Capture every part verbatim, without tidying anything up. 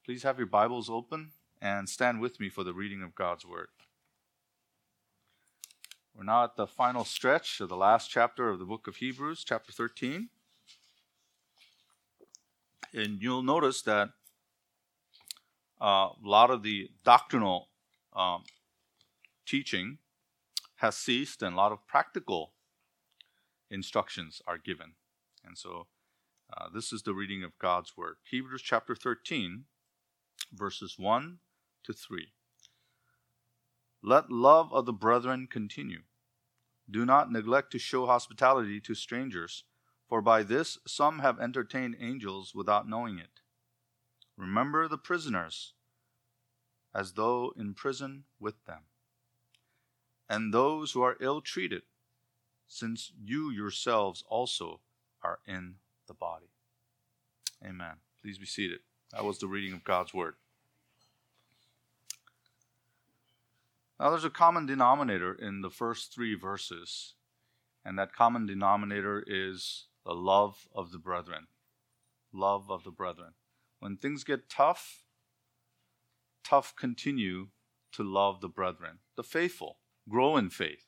Please have your Bibles open and stand with me for the reading of God's Word. We're now at the final stretch of the last chapter of the book of Hebrews, chapter thirteen. And you'll notice that uh, a lot of the doctrinal um, teaching has ceased and a lot of practical instructions are given. And so uh, this is the reading of God's Word. Hebrews chapter thirteen, verses one to three. Let love of the brethren continue. Do not neglect to show hospitality to strangers, for by this some have entertained angels without knowing it. Remember the prisoners, as though in prison with them, and those who are ill-treated, since you yourselves also are in the body. Amen. Please be seated. That was the reading of God's Word. Now there's a common denominator in the first three verses, and that common denominator is the love of the brethren. Love of the brethren. When things get tough, tough continue to love the brethren. The faithful grow in faith.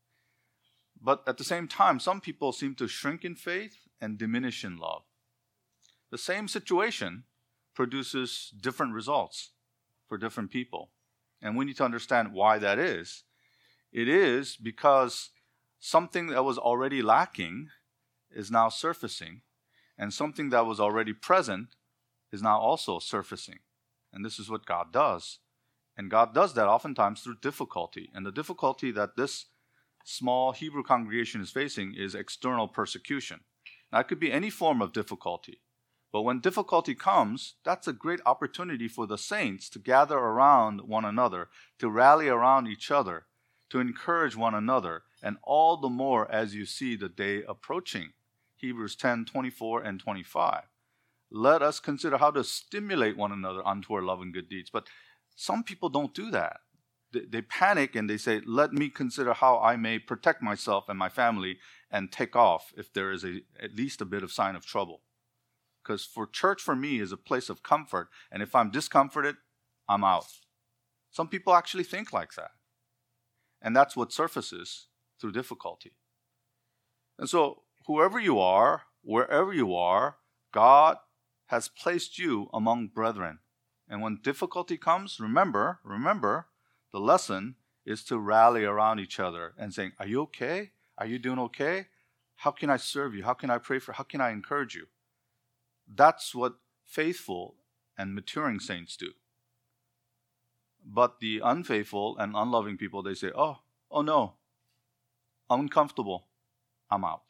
But at the same time, some people seem to shrink in faith and diminish in love. The same situation produces different results for different people. And we need to understand why that is. It is because something that was already lacking is now surfacing, and something that was already present is now also surfacing. And this is what God does. And God does that oftentimes through difficulty. And the difficulty that this small Hebrew congregation is facing is external persecution. Now, it could be any form of difficulty. But when difficulty comes, that's a great opportunity for the saints to gather around one another, to rally around each other, to encourage one another, and all the more as you see the day approaching. Hebrews ten, twenty-four and twenty-five. Let us consider how to stimulate one another unto our love and good deeds. But some people don't do that. They, they panic and they say, let me consider how I may protect myself and my family and take off if there is a, at least a bit of sign of trouble. Because for church, for me, is a place of comfort. And if I'm discomforted, I'm out. Some people actually think like that. And that's what surfaces through difficulty. And so, whoever you are, wherever you are, God has placed you among brethren. And when difficulty comes, remember, remember, the lesson is to rally around each other and saying, are you okay? Are you doing okay? How can I serve you? How can I pray for you? How can I encourage you? That's what faithful and maturing saints do. But the unfaithful and unloving people, they say, oh, oh no, I'm uncomfortable, I'm out.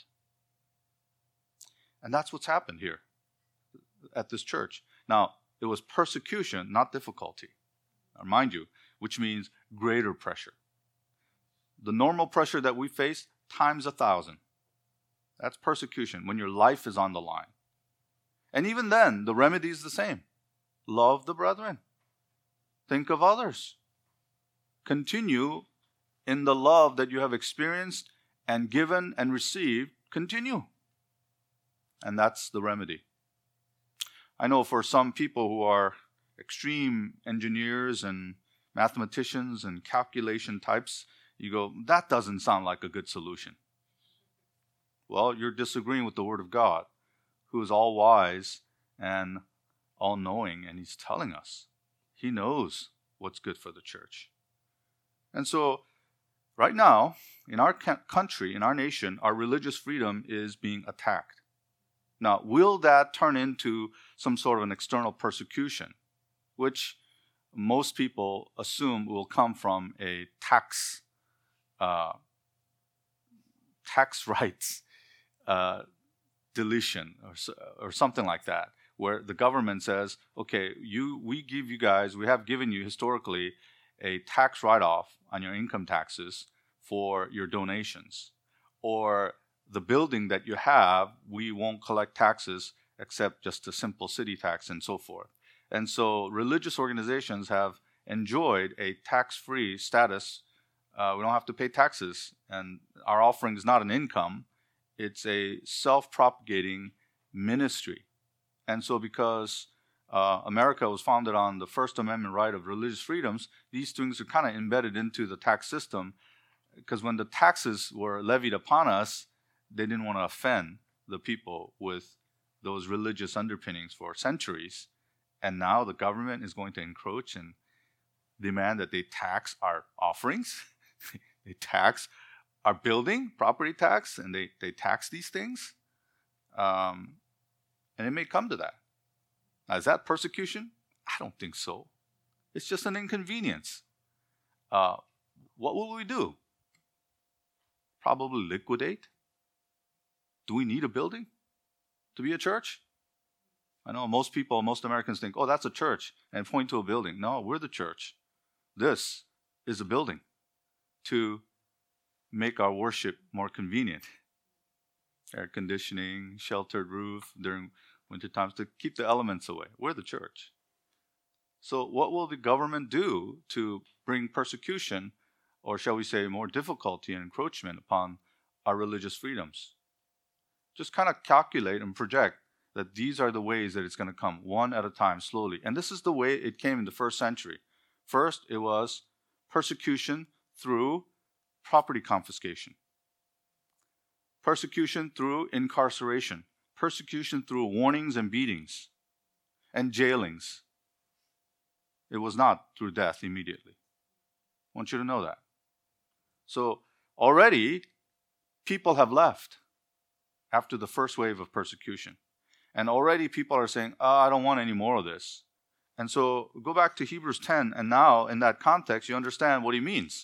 And that's what's happened here at this church. Now, it was persecution, not difficulty. Now, mind you, which means greater pressure. The normal pressure that we face times a thousand. That's persecution, when your life is on the line. And even then, the remedy is the same. Love the brethren. Think of others. Continue in the love that you have experienced and given and received. Continue. And that's the remedy. I know for some people who are extreme engineers and mathematicians and calculation types, you go, that doesn't sound like a good solution. Well, you're disagreeing with the Word of God, who is all wise and all knowing, and He's telling us. He knows what's good for the church. And so, right now, in our country, in our nation, our religious freedom is being attacked. Now, will that turn into some sort of an external persecution, which most people assume will come from a tax, uh, tax rights uh, deletion or, or something like that, where the government says, okay, you, we give you guys, we have given you historically a tax write-off on your income taxes for your donations. Or the building that you have, we won't collect taxes except just a simple city tax and so forth. And so religious organizations have enjoyed a tax-free status. Uh, we don't have to pay taxes, and our offering is not an income. It's a self-propagating ministry. And so because uh, America was founded on the First Amendment right of religious freedoms, these things are kind of embedded into the tax system, because when the taxes were levied upon us, they didn't want to offend the people with those religious underpinnings for centuries. And now the government is going to encroach and demand that they tax our offerings, they tax our building, property tax, and they, they tax these things. Um, and it may come to that. Now, is that persecution? I don't think so. It's just an inconvenience. Uh, what will we do? Probably liquidate. Do we need a building to be a church? I know most people, most Americans think, oh, that's a church, and point to a building. No, we're the church. This is a building to make our worship more convenient. Air conditioning, sheltered roof during winter times to keep the elements away. We're the church. So what will the government do to bring persecution, or shall we say more difficulty and encroachment upon our religious freedoms? Just kind of calculate and project that these are the ways that it's going to come, one at a time, slowly. And this is the way it came in the first century. First, it was persecution through property confiscation, persecution through incarceration, persecution through warnings and beatings, and jailings. It was not through death immediately. I want you to know that. So already, people have left after the first wave of persecution. And already people are saying, oh, I don't want any more of this. And so go back to Hebrews ten, and now in that context, you understand what he means.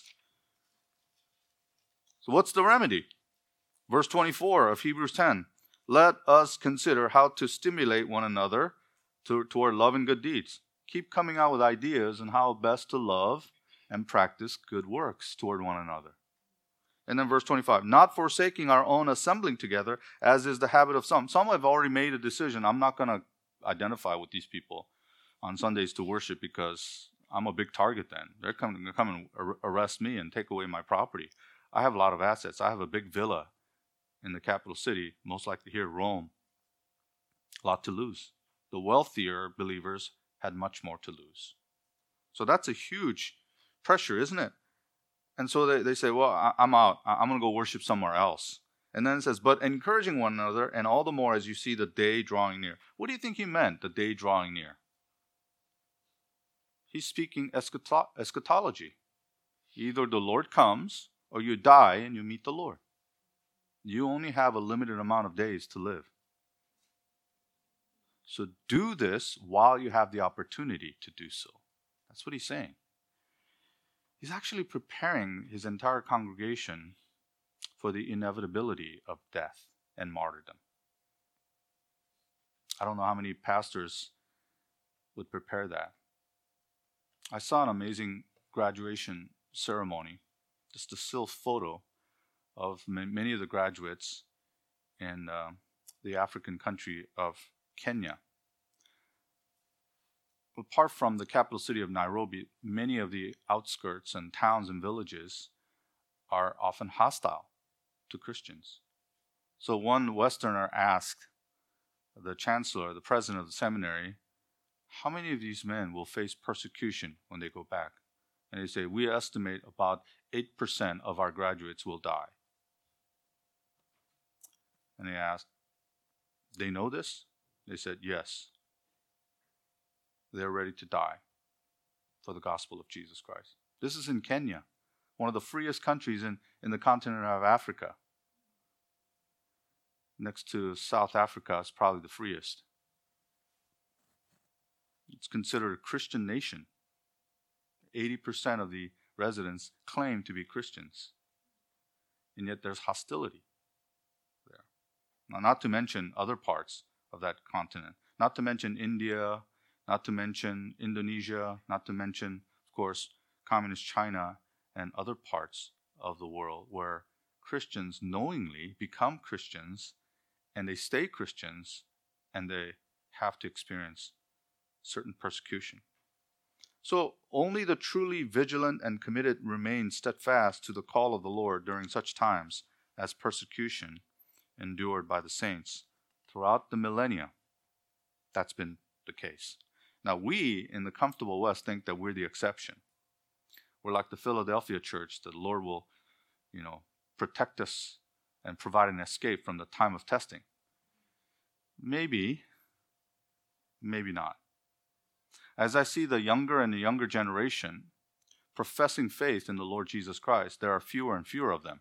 So what's the remedy? Verse twenty-four of Hebrews ten. Let us consider how to stimulate one another to, toward love and good deeds. Keep coming out with ideas on how best to love and practice good works toward one another. And then verse twenty-five, not forsaking our own assembling together, as is the habit of some. Some have already made a decision. I'm not going to identify with these people on Sundays to worship because I'm a big target then. They're coming to come and ar- arrest me and take away my property. I have a lot of assets. I have a big villa in the capital city, most likely here, Rome. A lot to lose. The wealthier believers had much more to lose. So that's a huge pressure, isn't it? And so they, they say, well, I, I'm out. I, I'm going to go worship somewhere else. And then it says, but encouraging one another, and all the more as you see the day drawing near. What do you think he meant, the day drawing near? He's speaking eschato- eschatology. Either the Lord comes, or you die and you meet the Lord. You only have a limited amount of days to live. So do this while you have the opportunity to do so. That's what he's saying. He's actually preparing his entire congregation for the inevitability of death and martyrdom. I don't know how many pastors would prepare that. I saw an amazing graduation ceremony, just a still photo of many of the graduates in uh, the African country of Kenya. Apart from the capital city of Nairobi, many of the outskirts and towns and villages are often hostile to Christians. So one Westerner asked the chancellor, the president of the seminary, how many of these men will face persecution when they go back? And they say, we estimate about eight percent of our graduates will die. And they asked, they know this? They said, yes. They're ready to die for the gospel of Jesus Christ. This is in Kenya, one of the freest countries in, in the continent of Africa. Next to South Africa is probably the freest. It's considered a Christian nation. eighty percent of the residents claim to be Christians. And yet there's hostility there. Now, not to mention other parts of that continent. Not to mention India, not to mention Indonesia, not to mention, of course, communist China and other parts of the world where Christians knowingly become Christians and they stay Christians and they have to experience certain persecution. So only the truly vigilant and committed remain steadfast to the call of the Lord during such times as persecution endured by the saints throughout the millennia. That's been the case. Now, we in the comfortable West think that we're the exception. We're like the Philadelphia church, that the Lord will, you know, protect us and provide an escape from the time of testing. Maybe, maybe not. As I see the younger and the younger generation professing faith in the Lord Jesus Christ, there are fewer and fewer of them.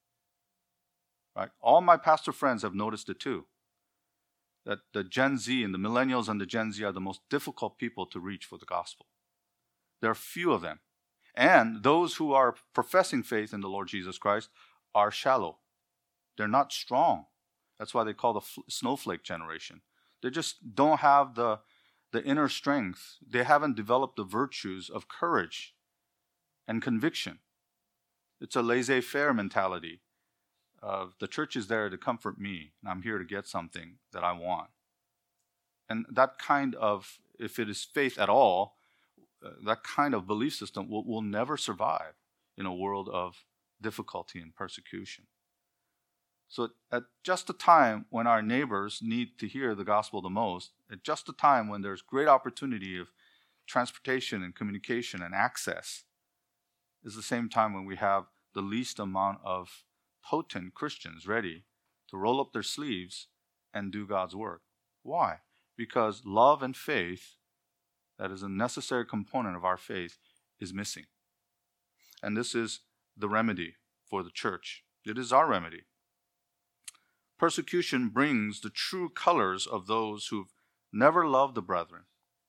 Right? All my pastor friends have noticed it too, that the Gen Z and the millennials and the Gen Z are the most difficult people to reach for the gospel. There are few of them. And those who are professing faith in the Lord Jesus Christ are shallow. They're not strong. That's why they call the fl- snowflake generation. They just don't have the, the inner strength. They haven't developed the virtues of courage and conviction. It's a laissez-faire mentality of the church is there to comfort me, and I'm here to get something that I want. And that kind of, if it is faith at all, uh, that kind of belief system will, will never survive in a world of difficulty and persecution. So at just the time when our neighbors need to hear the gospel the most, at just the time when there's great opportunity of transportation and communication and access, is the same time when we have the least amount of potent Christians ready to roll up their sleeves and do God's work. Why? Because love and faith, that is a necessary component of our faith, is missing. And this is the remedy for the church. It is our remedy. Persecution brings the true colors of those who've never loved the brethren.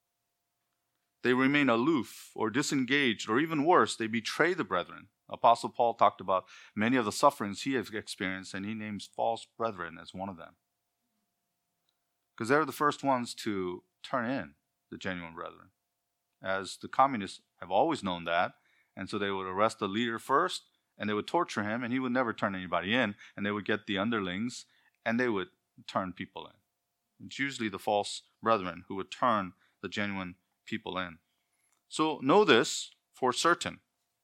They remain aloof or disengaged, or even worse, they betray the brethren. Apostle Paul talked about many of the sufferings he has experienced, and he names false brethren as one of them. Because they're the first ones to turn in the genuine brethren. As the communists have always known that, and so they would arrest the leader first, and they would torture him, and he would never turn anybody in, and they would get the underlings, and they would turn people in. It's usually the false brethren who would turn the genuine people in. So know this for certain,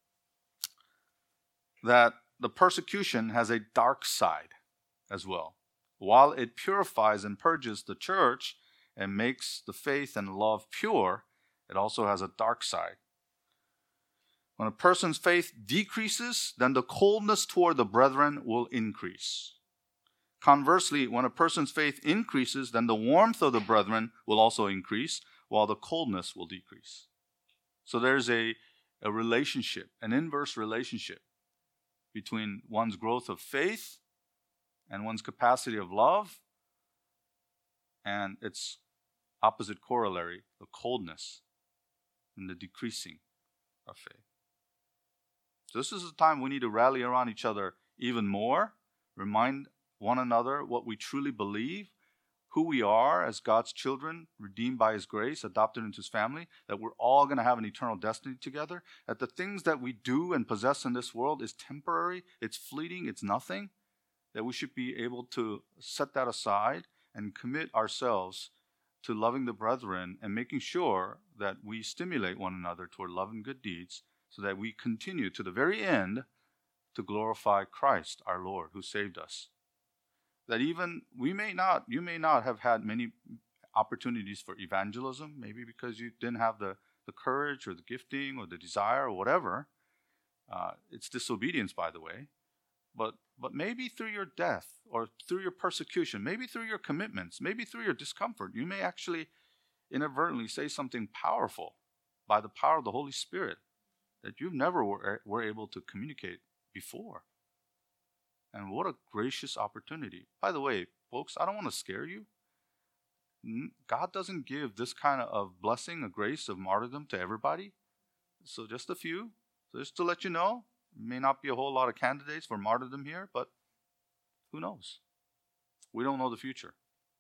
that the persecution has a dark side as well. While it purifies and purges the church and makes the faith and love pure, it also has a dark side. When a person's faith decreases, then the coldness toward the brethren will increase. Conversely, when a person's faith increases, then the warmth of the brethren will also increase, while the coldness will decrease. So there's a, a relationship, an inverse relationship between one's growth of faith and one's capacity of love, and its opposite corollary, the coldness and the decreasing of faith. So this is the time we need to rally around each other even more, remind one another what we truly believe, who we are as God's children, redeemed by His grace, adopted into His family, that we're all going to have an eternal destiny together, that the things that we do and possess in this world is temporary, it's fleeting, it's nothing, that we should be able to set that aside and commit ourselves to loving the brethren and making sure that we stimulate one another toward love and good deeds so that we continue to the very end to glorify Christ, our Lord, who saved us. That even we may not, you may not have had many opportunities for evangelism, maybe because you didn't have the, the courage or the gifting or the desire or whatever. Uh, it's disobedience, by the way. But but maybe through your death or through your persecution, maybe through your commitments, maybe through your discomfort, you may actually inadvertently say something powerful by the power of the Holy Spirit that you never were, were able to communicate before. And what a gracious opportunity. By the way, folks, I don't want to scare you. God doesn't give this kind of blessing, a grace of martyrdom to everybody. So just a few. So just to let you know, may not be a whole lot of candidates for martyrdom here, but who knows? We don't know the future.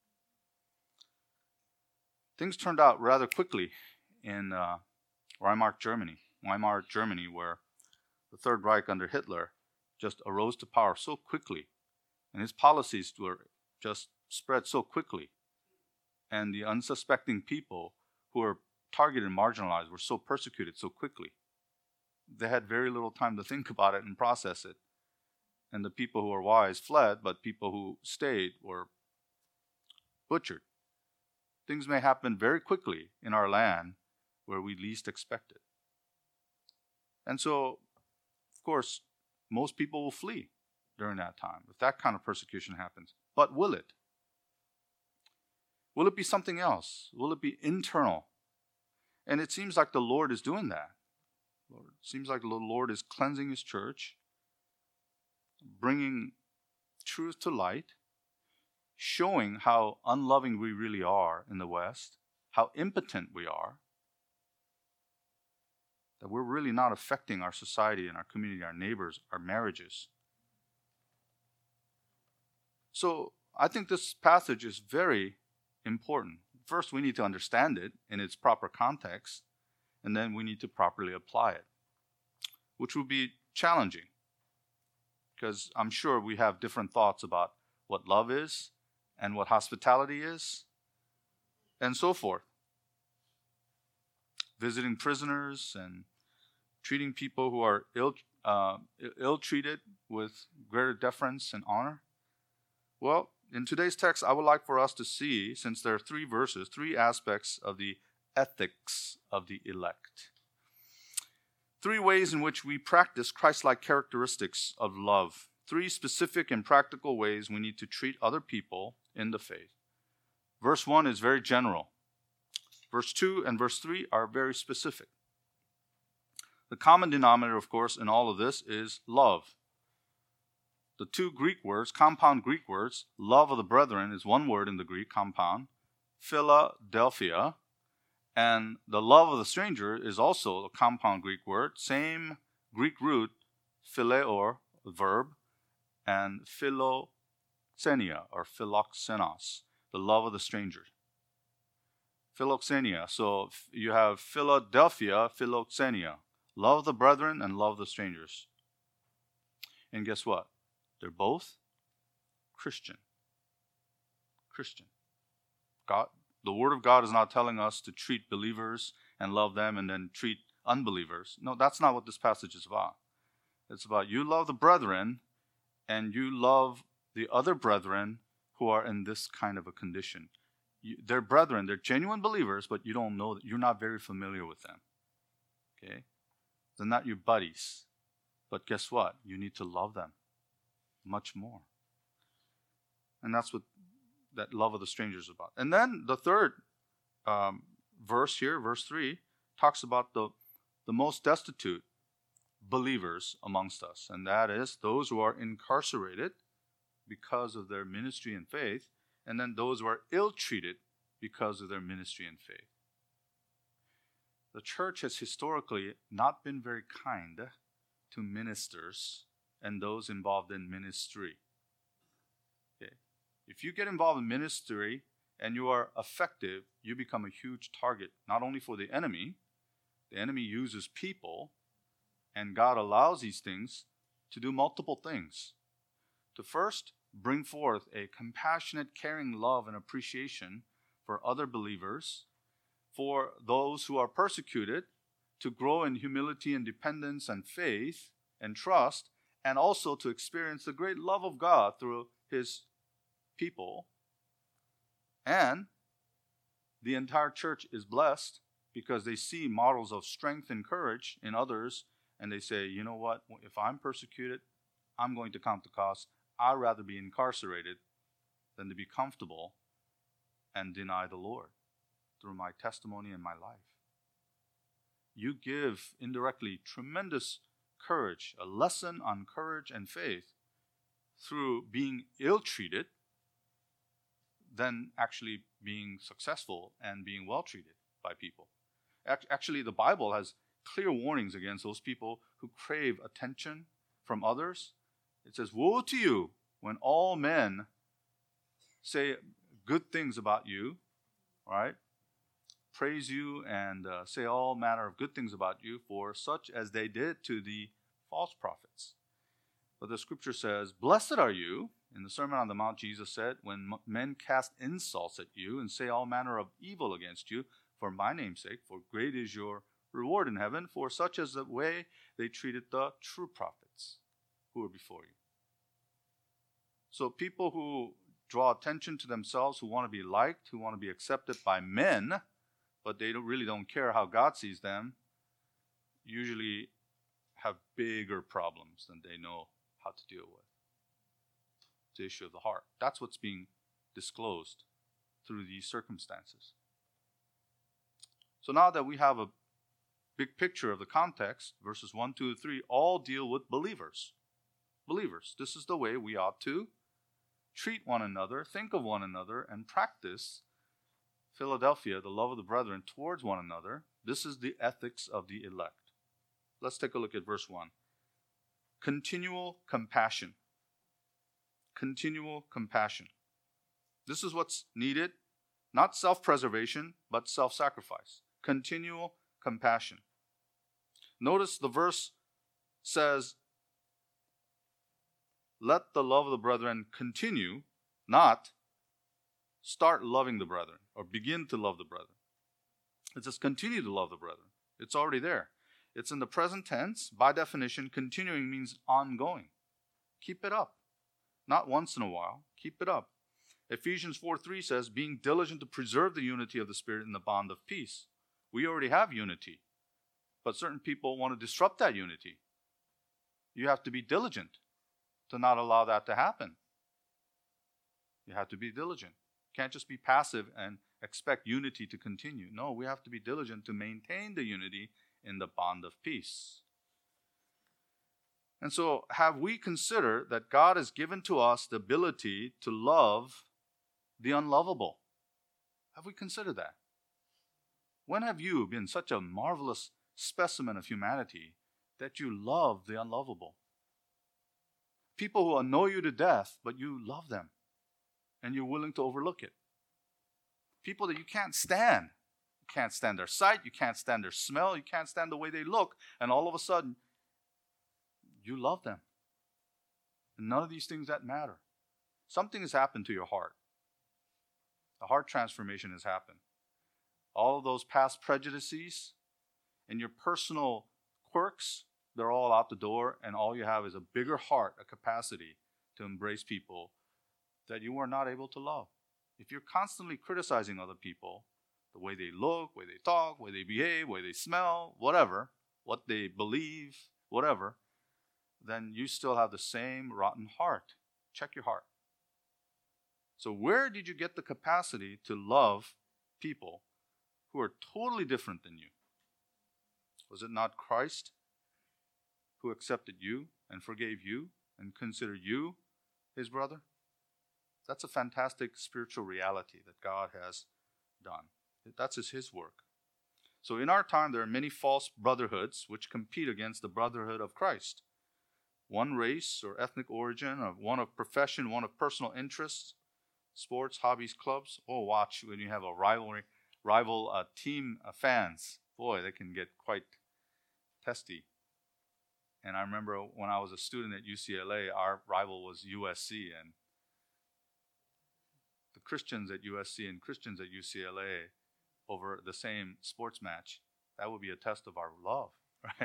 Things turned out rather quickly in uh, Weimar, Germany. Weimar, Germany, where the Third Reich under Hitler just arose to power so quickly, and his policies were just spread so quickly, and the unsuspecting people who were targeted and marginalized were so persecuted so quickly. They had very little time to think about it and process it, and the people who were wise fled, but people who stayed were butchered. things may happen very quickly in our land where we least expect it. And so, of course, most people will flee during that time if that kind of persecution happens. But will it? Will it be something else? Will it be internal? And it seems like the Lord is doing that. It seems like the Lord is cleansing His church, bringing truth to light, showing how unloving we really are in the West, how impotent we are, that we're really not affecting our society and our community, our neighbors, our marriages. So I think this passage is very important. First, we need to understand it in its proper context, and then we need to properly apply it, which will be challenging because I'm sure we have different thoughts about what love is and what hospitality is and so forth. Visiting prisoners and treating people who are ill, uh, ill-treated with greater deference and honor. Well, in today's text, I would like for us to see, since there are three verses, three aspects of the ethics of the elect. Three ways in which we practice Christ-like characteristics of love. Three specific and practical ways we need to treat other people in the faith. Verse one is very general. Verse two and verse three are very specific. The common denominator, of course, in all of this is love. The two Greek words, compound Greek words, love of the brethren is one word in the Greek, compound, Philadelphia, and the love of the stranger is also a compound Greek word, same Greek root, phileor, verb, and philoxenia, or philoxenos, the love of the stranger. Philoxenia, so you have Philadelphia, philoxenia, love of the brethren and love of the strangers. And guess what? They're both Christian. Christian. God, the Word of God is not telling us to treat believers and love them and then treat unbelievers. No, that's not what this passage is about. It's about you love the brethren and you love the other brethren who are in this kind of a condition. You, they're brethren, they're genuine believers, but you don't know that you're not very familiar with them. Okay? They're not your buddies. But guess what? You need to love them much more. And that's what that love of the stranger is about. And then the third um, verse here, verse three, talks about the, the most destitute believers amongst us. And that is those who are incarcerated because of their ministry and faith, and then those who are ill-treated because of their ministry and faith. The church has historically not been very kind to ministers and those involved in ministry. Okay. If you get involved in ministry and you are effective, you become a huge target, not only for the enemy. The enemy uses people, and God allows these things to do multiple things. To first, bring forth a compassionate, caring love and appreciation for other believers, for those who are persecuted, to grow in humility and dependence and faith and trust, and also to experience the great love of God through His people. And the entire church is blessed because they see models of strength and courage in others, and they say, you know what, if I'm persecuted, I'm going to count the cost. I'd rather be incarcerated than to be comfortable and deny the Lord through my testimony and my life. You give indirectly tremendous courage, a lesson on courage and faith through being ill-treated than actually being successful and being well-treated by people. Actually, the Bible has clear warnings against those people who crave attention from others. It says, woe to you when all men say good things about you, right? Praise you and uh, say all manner of good things about you, for such as they did to the false prophets. But the scripture says, blessed are you, in the Sermon on the Mount, Jesus said, when men cast insults at you and say all manner of evil against you for my name's sake, for great is your reward in heaven, for such is the way they treated the true prophets who were before you. So people who draw attention to themselves, who want to be liked, who want to be accepted by men, but they don't, really don't care how God sees them, usually have bigger problems than they know how to deal with. It's the issue of the heart. That's what's being disclosed through these circumstances. So now that we have a big picture of the context, verses one, two, three, all deal with believers. Believers. This is the way we ought to treat one another, think of one another, and practice Philadelphia, the love of the brethren, towards one another. This is the ethics of the elect. Let's take a look at verse one. Continual compassion. Continual compassion. This is what's needed. Not self-preservation, but self-sacrifice. Continual compassion. Notice the verse says, let the love of the brethren continue, not start loving the brethren or begin to love the brethren. It says continue to love the brethren. It's already there. It's in the present tense. By definition, continuing means ongoing. Keep it up. Not once in a while. Keep it up. Ephesians four three says, being diligent to preserve the unity of the Spirit in the bond of peace. We already have unity, but certain people want to disrupt that unity. You have to be diligent to not allow that to happen. You have to be diligent. You can't just be passive and expect unity to continue. No, we have to be diligent to maintain the unity in the bond of peace. And so, have we considered that God has given to us the ability to love the unlovable? Have we considered that? When have you been such a marvelous specimen of humanity that you love the unlovable? People who annoy you to death, but you love them, and you're willing to overlook it. People that you can't stand. You can't stand their sight, you can't stand their smell, you can't stand the way they look, and all of a sudden, you love them. And none of these things that matter. Something has happened to your heart. A heart transformation has happened. All of those past prejudices and your personal quirks, they're all out the door, and all you have is a bigger heart, a capacity to embrace people that you were not able to love. If you're constantly criticizing other people, the way they look, way they talk, way they behave, way they smell, whatever, what they believe, whatever, then you still have the same rotten heart. Check your heart. So where did you get the capacity to love people who are totally different than you? Was it not Christ who accepted you and forgave you and considered you his brother? That's a fantastic spiritual reality that God has done. That's his, his work. So in our time, there are many false brotherhoods which compete against the brotherhood of Christ. One race or ethnic origin, or one of profession, one of personal interests, sports, hobbies, clubs. Oh, watch when you have a rivalry, rival uh, team uh, fans. Boy, they can get quite testy. And I remember when I was a student at U C L A, our rival was U S C, and the Christians at U S C and Christians at U C L A over the same sports match, that would be a test of our love, right?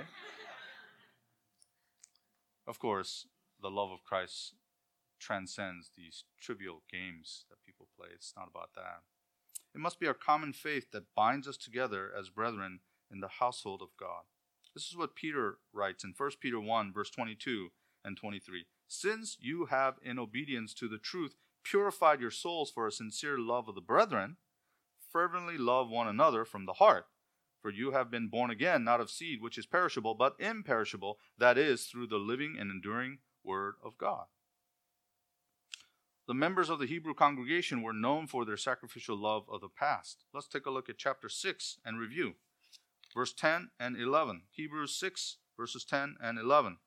Of course, the love of Christ transcends these trivial games that people play. It's not about that. It must be our common faith that binds us together as brethren in the household of God. This is what Peter writes in First Peter one, verse twenty-two and twenty-three. Since you have, in obedience to the truth, purified your souls for a sincere love of the brethren, fervently love one another from the heart. For you have been born again, not of seed which is perishable, but imperishable, that is, through the living and enduring word of God. The members of the Hebrew congregation were known for their sacrificial love of the past. Let's take a look at chapter six and review. Verse ten and eleven. Hebrews six, verses ten and eleven.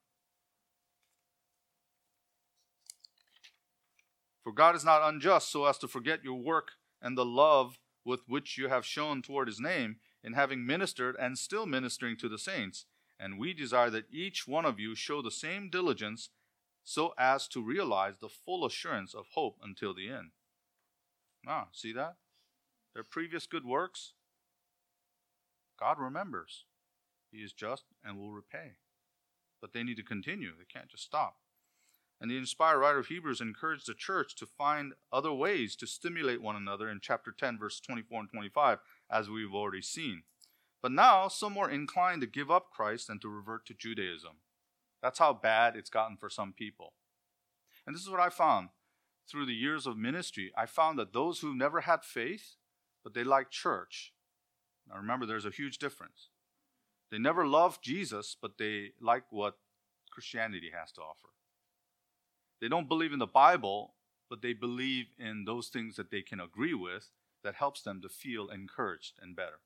For God is not unjust so as to forget your work and the love with which you have shown toward his name, in having ministered and still ministering to the saints. And we desire that each one of you show the same diligence so as to realize the full assurance of hope until the end. Ah, see that? Their previous good works, God remembers. He is just and will repay. But they need to continue. They can't just stop. And the inspired writer of Hebrews encouraged the church to find other ways to stimulate one another in chapter ten, verse twenty-four and twenty-five, as we've already seen. But now, some are inclined to give up Christ and to revert to Judaism. That's how bad it's gotten for some people. And this is what I found through the years of ministry. I found that those who never had faith, but they liked church. Now remember, there's a huge difference. They never loved Jesus, but they like what Christianity has to offer. They don't believe in the Bible, but they believe in those things that they can agree with that helps them to feel encouraged and better.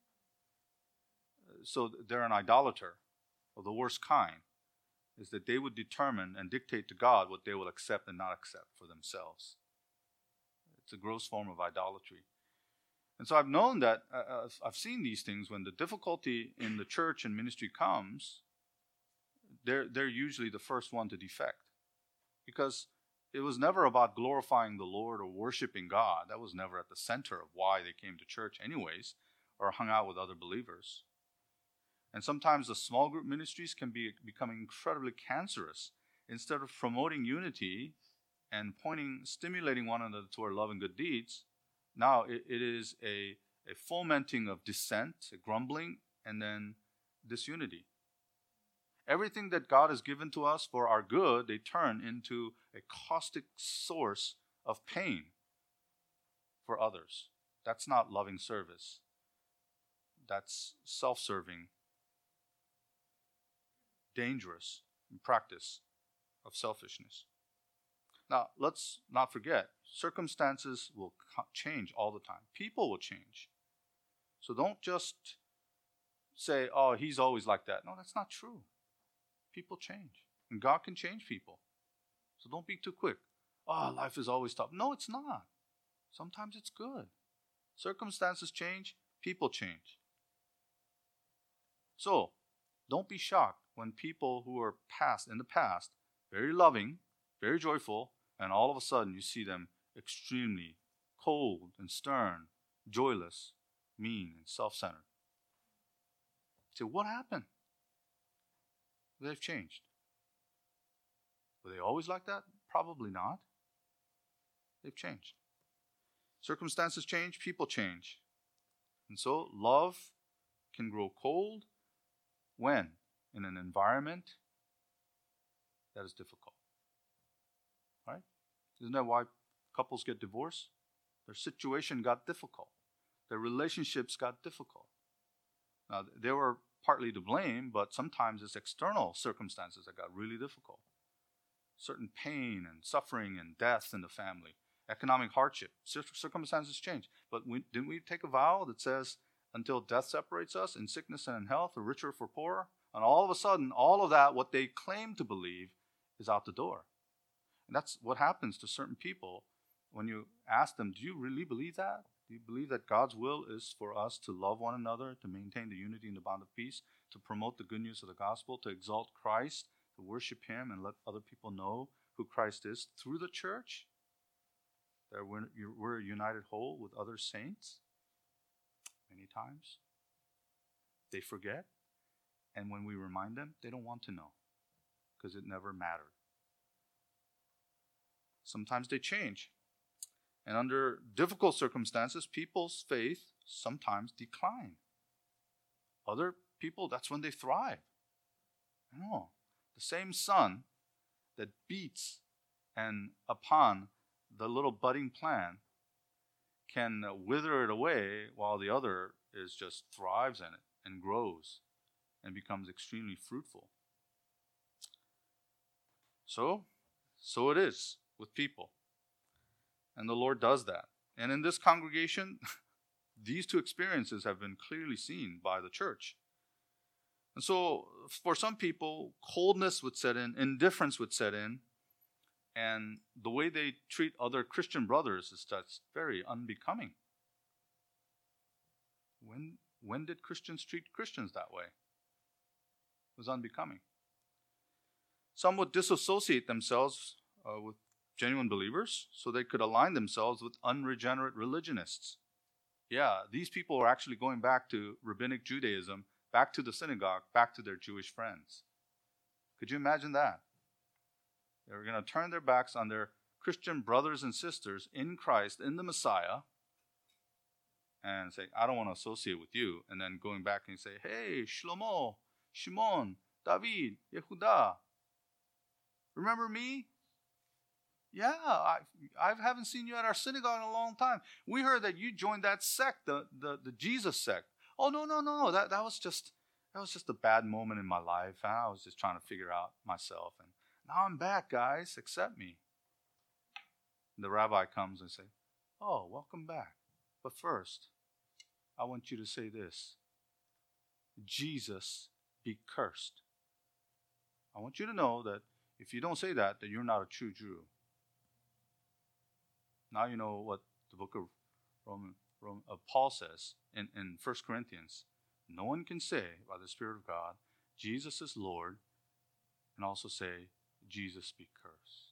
So they're an idolater of the worst kind, is that they would determine and dictate to God what they will accept and not accept for themselves. It's a gross form of idolatry. And so I've known that, uh, I've seen these things when the difficulty in the church and ministry comes, they're, they're usually the first one to defect. Because it was never about glorifying the Lord or worshiping God. That was never at the center of why they came to church anyways, or hung out with other believers. And sometimes the small group ministries can be becoming incredibly cancerous. Instead of promoting unity and pointing, stimulating one another toward love and good deeds, now it, it is a, a fomenting of dissent, a grumbling, and then disunity. Everything that God has given to us for our good, they turn into a caustic source of pain for others. That's not loving service. That's self-serving, dangerous practice of selfishness. Now, let's not forget, circumstances will change all the time. People will change. So don't just say, oh, he's always like that. No, that's not true. People change. And God can change people. So don't be too quick. Oh, life is always tough. No, it's not. Sometimes it's good. Circumstances change. People change. So don't be shocked when people who are past, in the past, very loving, very joyful, and all of a sudden you see them extremely cold and stern, joyless, mean, and self-centered. You say, what happened? They've changed. Were they always like that? Probably not. They've changed. Circumstances change, people change. And so love can grow cold when? In an environment that is difficult. Right? Isn't that why couples get divorced? Their situation got difficult. Their relationships got difficult. Now, they were partly to blame, but sometimes it's external circumstances that got really difficult. Certain pain and suffering and death in the family, economic hardship, circumstances change. But we, didn't we take a vow that says, until death separates us, in sickness and in health, or richer for poorer? And all of a sudden, all of that, what they claim to believe, is out the door. And that's what happens to certain people when you ask them, do you really believe that? Do you believe that God's will is for us to love one another, to maintain the unity and the bond of peace, to promote the good news of the gospel, to exalt Christ, to worship Him and let other people know who Christ is through the church? That we're, we're a united whole with other saints? Many times they forget. And when we remind them, they don't want to know because it never mattered. Sometimes they change. And under difficult circumstances, people's faith sometimes decline. Other people, that's when they thrive. No, the same sun that beats and upon the little budding plant can wither it away while the other is just thrives in it and grows and becomes extremely fruitful. So, so it is with people. And the Lord does that. And in this congregation, these two experiences have been clearly seen by the church. And so for some people, coldness would set in, indifference would set in, and the way they treat other Christian brothers is that's very unbecoming. When, when did Christians treat Christians that way? It was unbecoming. Some would disassociate themselves uh, with genuine believers so they could align themselves with unregenerate religionists. Yeah, these people are actually going back to rabbinic Judaism, back to the synagogue, back to their Jewish friends. Could you imagine that? They were going to turn their backs on their Christian brothers and sisters in Christ, in the Messiah, and say, I don't want to associate with you. And then going back and say, hey, Shlomo, Shimon, David, Yehuda, remember me? Yeah, I I haven't seen you at our synagogue in a long time. We heard that you joined that sect, the, the, the Jesus sect. Oh, no, no, no, that, that was just that was just a bad moment in my life. I was just trying to figure out myself. And now I'm back, guys. Accept me. And the rabbi comes and says, oh, welcome back. But first, I want you to say this. Jesus be cursed. I want you to know that if you don't say that, then you're not a true Jew. Now you know what the book of Roman, Roman, uh, Paul says in, in First Corinthians. No one can say by the Spirit of God, Jesus is Lord, and also say, Jesus be cursed.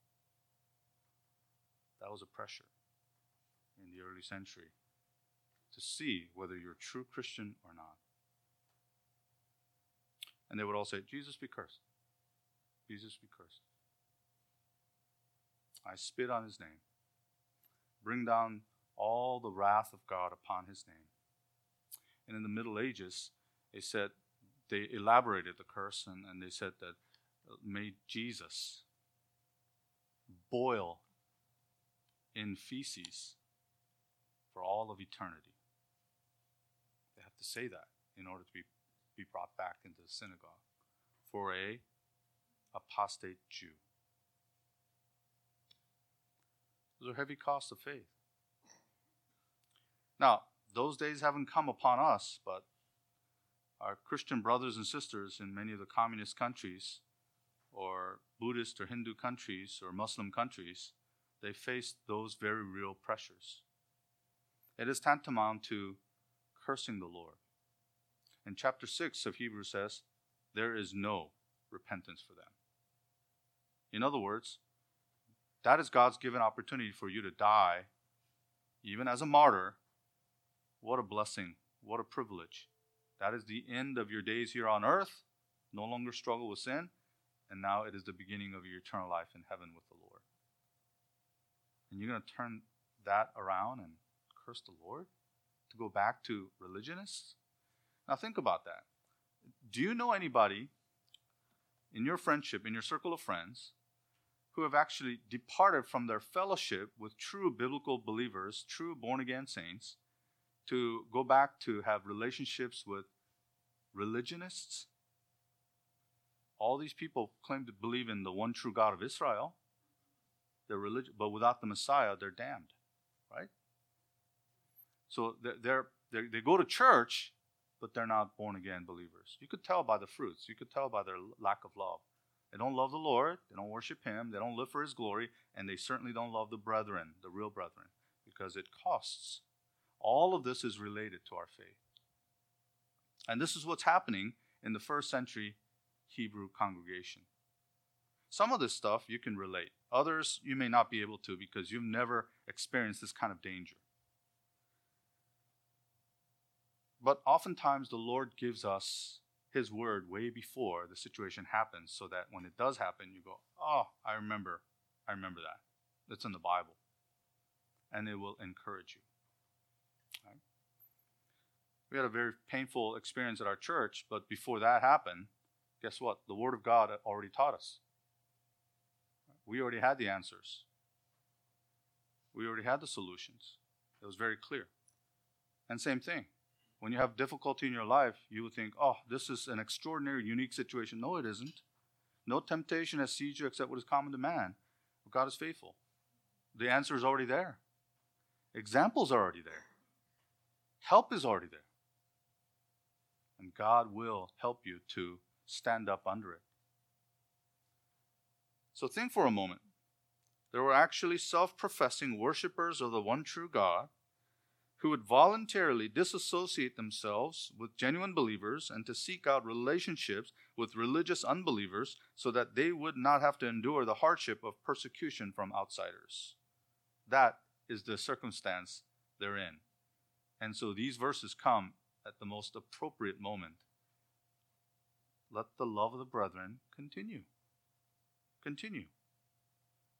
That was a pressure in the early century to see whether you're a true Christian or not. And they would all say, Jesus be cursed. Jesus be cursed. I spit on his name. Bring down all the wrath of God upon his name. And in the Middle Ages, they said, they elaborated the curse, and, and they said that made Jesus boil in feces for all of eternity. They have to say that in order to be, be brought back into the synagogue for a apostate Jew. Those are heavy costs of faith. Now, those days haven't come upon us, but our Christian brothers and sisters in many of the communist countries, or Buddhist or Hindu countries, or Muslim countries, they face those very real pressures. It is tantamount to cursing the Lord. In chapter six of Hebrews says, there is no repentance for them. In other words, that is God's given opportunity for you to die, even as a martyr. What a blessing. What a privilege. That is the end of your days here on earth. No longer struggle with sin. And now it is the beginning of your eternal life in heaven with the Lord. And you're going to turn that around and curse the Lord? To go back to religionists? Now think about that. Do you know anybody in your friendship, in your circle of friends, who have actually departed from their fellowship with true biblical believers, true born-again saints, to go back to have relationships with religionists? All these people claim to believe in the one true God of Israel. They're religious, but without the Messiah, they're damned, right? So they're, they're, they go to church, but they're not born-again believers. You could tell by the fruits. You could tell by their lack of love. They don't love the Lord. They don't worship him. They don't live for his glory. And they certainly don't love the brethren, the real brethren, because it costs. All of this is related to our faith. And this is what's happening in the first century Hebrew congregation. Some of this stuff you can relate. Others you may not be able to because you've never experienced this kind of danger. But oftentimes the Lord gives us his word way before the situation happens, so that when it does happen, you go, oh, I remember. I remember that. It's in the Bible. And it will encourage you. Right? We had a very painful experience at our church, but before that happened, guess what? The Word of God already taught us. We already had the answers. We already had the solutions. It was very clear. And same thing. When you have difficulty in your life, you would think, oh, this is an extraordinary, unique situation. No, it isn't. No temptation has seized you except what is common to man. But God is faithful. The answer is already there. Examples are already there. Help is already there. And God will help you to stand up under it. So think for a moment. There were actually self-professing worshipers of the one true God who would voluntarily disassociate themselves with genuine believers and to seek out relationships with religious unbelievers so that they would not have to endure the hardship of persecution from outsiders. That is the circumstance they're in. And so these verses come at the most appropriate moment. Let the love of the brethren continue. Continue.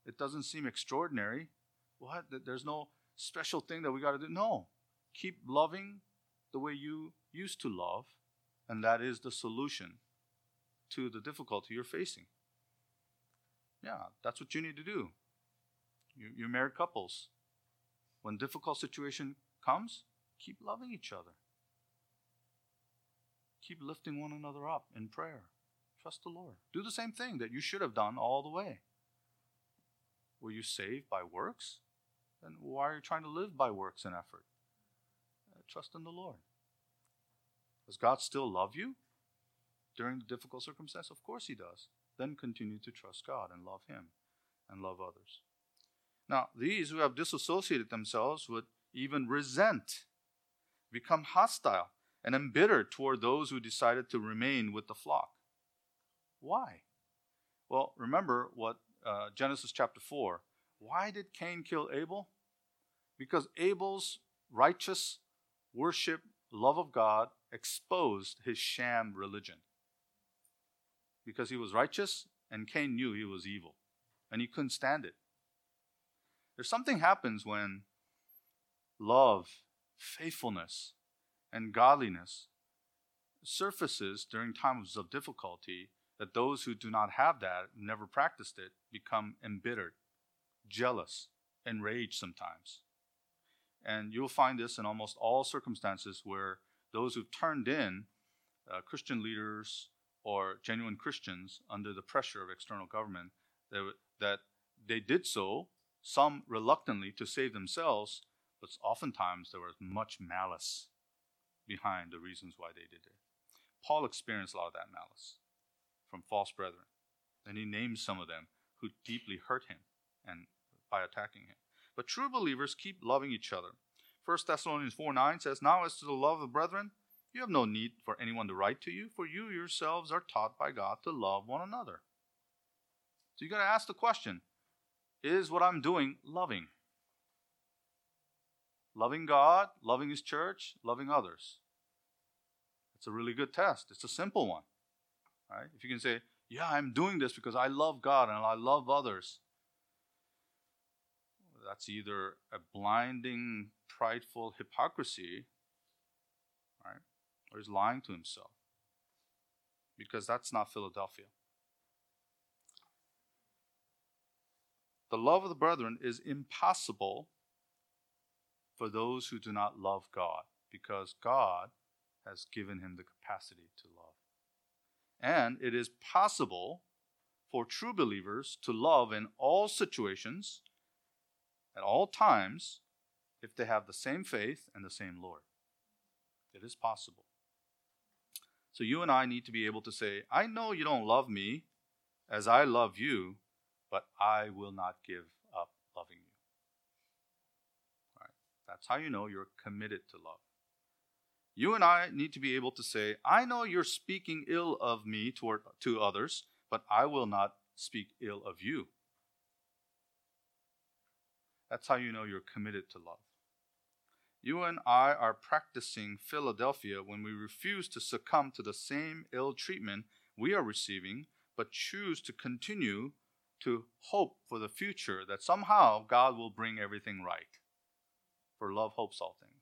It doesn't seem extraordinary. What? There's no special thing that we got to do. No. Keep loving the way you used to love, and that is the solution to the difficulty you're facing. Yeah, that's what you need to do. You, you married couples. When difficult situation comes, keep loving each other. Keep lifting one another up in prayer. Trust the Lord. Do the same thing that you should have done all the way. Were you saved by works? Then why are you trying to live by works and effort? Uh, trust in the Lord. Does God still love you during the difficult circumstance? Of course He does. Then continue to trust God and love Him and love others. Now, these who have disassociated themselves would even resent, become hostile, and embittered toward those who decided to remain with the flock. Why? Well, remember what uh, Genesis chapter four. Why did Cain kill Abel? Because Abel's righteous worship, love of God, exposed his sham religion. Because he was righteous, and Cain knew he was evil, and he couldn't stand it. There's something happens when love, faithfulness, and godliness surfaces during times of difficulty, that those who do not have that, never practiced it, become embittered, jealous, enraged sometimes. And you'll find this in almost all circumstances where those who've turned in uh, Christian leaders or genuine Christians under the pressure of external government, they, that they did so, some reluctantly to save themselves, but oftentimes there was much malice behind the reasons why they did it. Paul experienced a lot of that malice from false brethren. And he names some of them who deeply hurt him and by attacking him. But true believers keep loving each other. First Thessalonians four nine says, "Now as to the love of the brethren, you have no need for anyone to write to you, for you yourselves are taught by God to love one another." So you got to ask the question, is what I'm doing loving? Loving God, loving His church, loving others. It's a really good test. It's a simple one. Right? If you can say, yeah, I'm doing this because I love God and I love others. That's either a blinding, prideful hypocrisy, right? Or he's lying to himself. Because that's not Philadelphia. The love of the brethren is impossible for those who do not love God, because God has given him the capacity to love. And it is possible for true believers to love in all situations, at all times, if they have the same faith and the same Lord. It is possible. So you and I need to be able to say, I know you don't love me as I love you, but I will not give up loving you. All right? That's how you know you're committed to love. You and I need to be able to say, I know you're speaking ill of me toward to others, but I will not speak ill of you. That's how you know you're committed to love. You and I are practicing Philadelphia when we refuse to succumb to the same ill treatment we are receiving, but choose to continue to hope for the future that somehow God will bring everything right. For love hopes all things.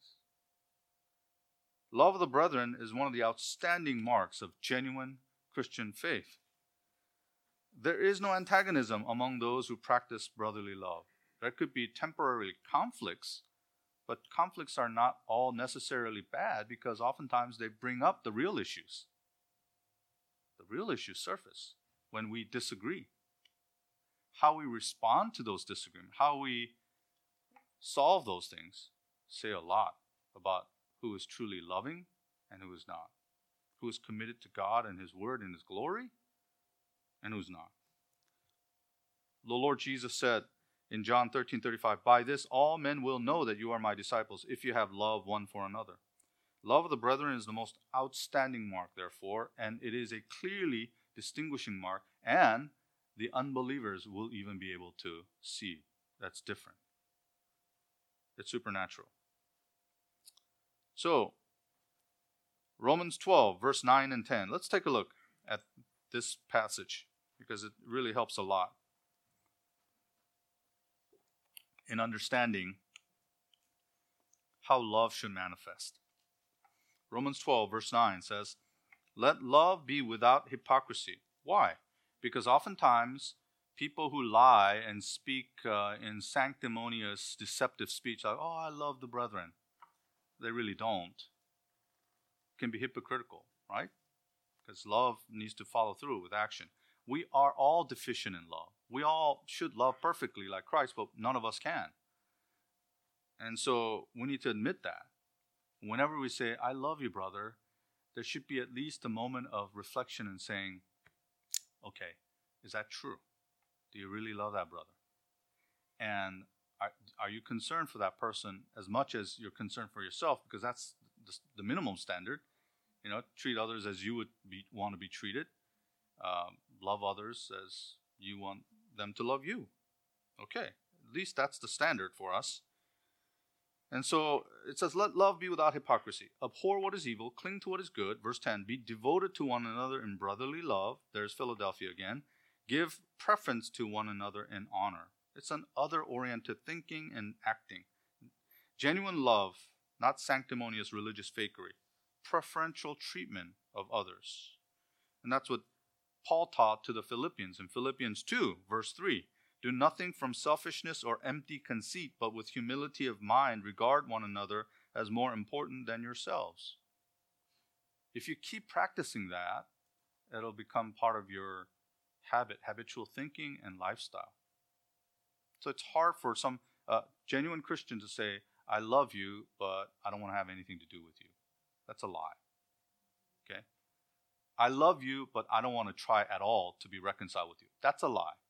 Love of the brethren is one of the outstanding marks of genuine Christian faith. There is no antagonism among those who practice brotherly love. There could be temporary conflicts, but conflicts are not all necessarily bad because oftentimes they bring up the real issues. The real issues surface when we disagree. How we respond to those disagreements, how we solve those things, say a lot about who is truly loving and who is not. Who is committed to God and His Word and His glory and who's not. The Lord Jesus said in John thirteen thirty-five, "By this all men will know that you are my disciples, if you have love one for another." Love of the brethren is the most outstanding mark, therefore, and it is a clearly distinguishing mark, and the unbelievers will even be able to see that's different. It's supernatural. So, Romans twelve, verse nine and ten. Let's take a look at this passage because it really helps a lot. in understanding how love should manifest. Romans twelve, verse nine says, "Let love be without hypocrisy." Why? Because oftentimes people who lie and speak uh, in sanctimonious, deceptive speech, like, "Oh, I love the brethren," they really don't. It can be hypocritical, right? Because love needs to follow through with action. We are all deficient in love. We all should love perfectly like Christ, but none of us can. And so we need to admit that. Whenever we say, "I love you, brother," there should be at least a moment of reflection and saying, okay, is that true? Do you really love that brother? And are, are you concerned for that person as much as you're concerned for yourself? Because that's the, the minimum standard. You know, treat others as you would be, want to be treated. Um, love others as you want them to love you. Okay, at least that's the standard for us. And so it says, "Let love be without hypocrisy. Abhor what is evil, cling to what is good." Verse ten, "Be devoted to one another in brotherly love." There's Philadelphia again. "Give preference to one another in honor." It's an other-oriented thinking and acting. Genuine love, not sanctimonious religious fakery. Preferential treatment of others. And that's what Paul taught to the Philippians in Philippians two, verse three. "Do nothing from selfishness or empty conceit, but with humility of mind regard one another as more important than yourselves." If you keep practicing that, it'll become part of your habit, habitual thinking, and lifestyle. So it's hard for some uh, genuine Christian to say, "I love you, but I don't want to have anything to do with you." That's a lie. Okay? "I love you, but I don't want to try at all to be reconciled with you." That's a lie.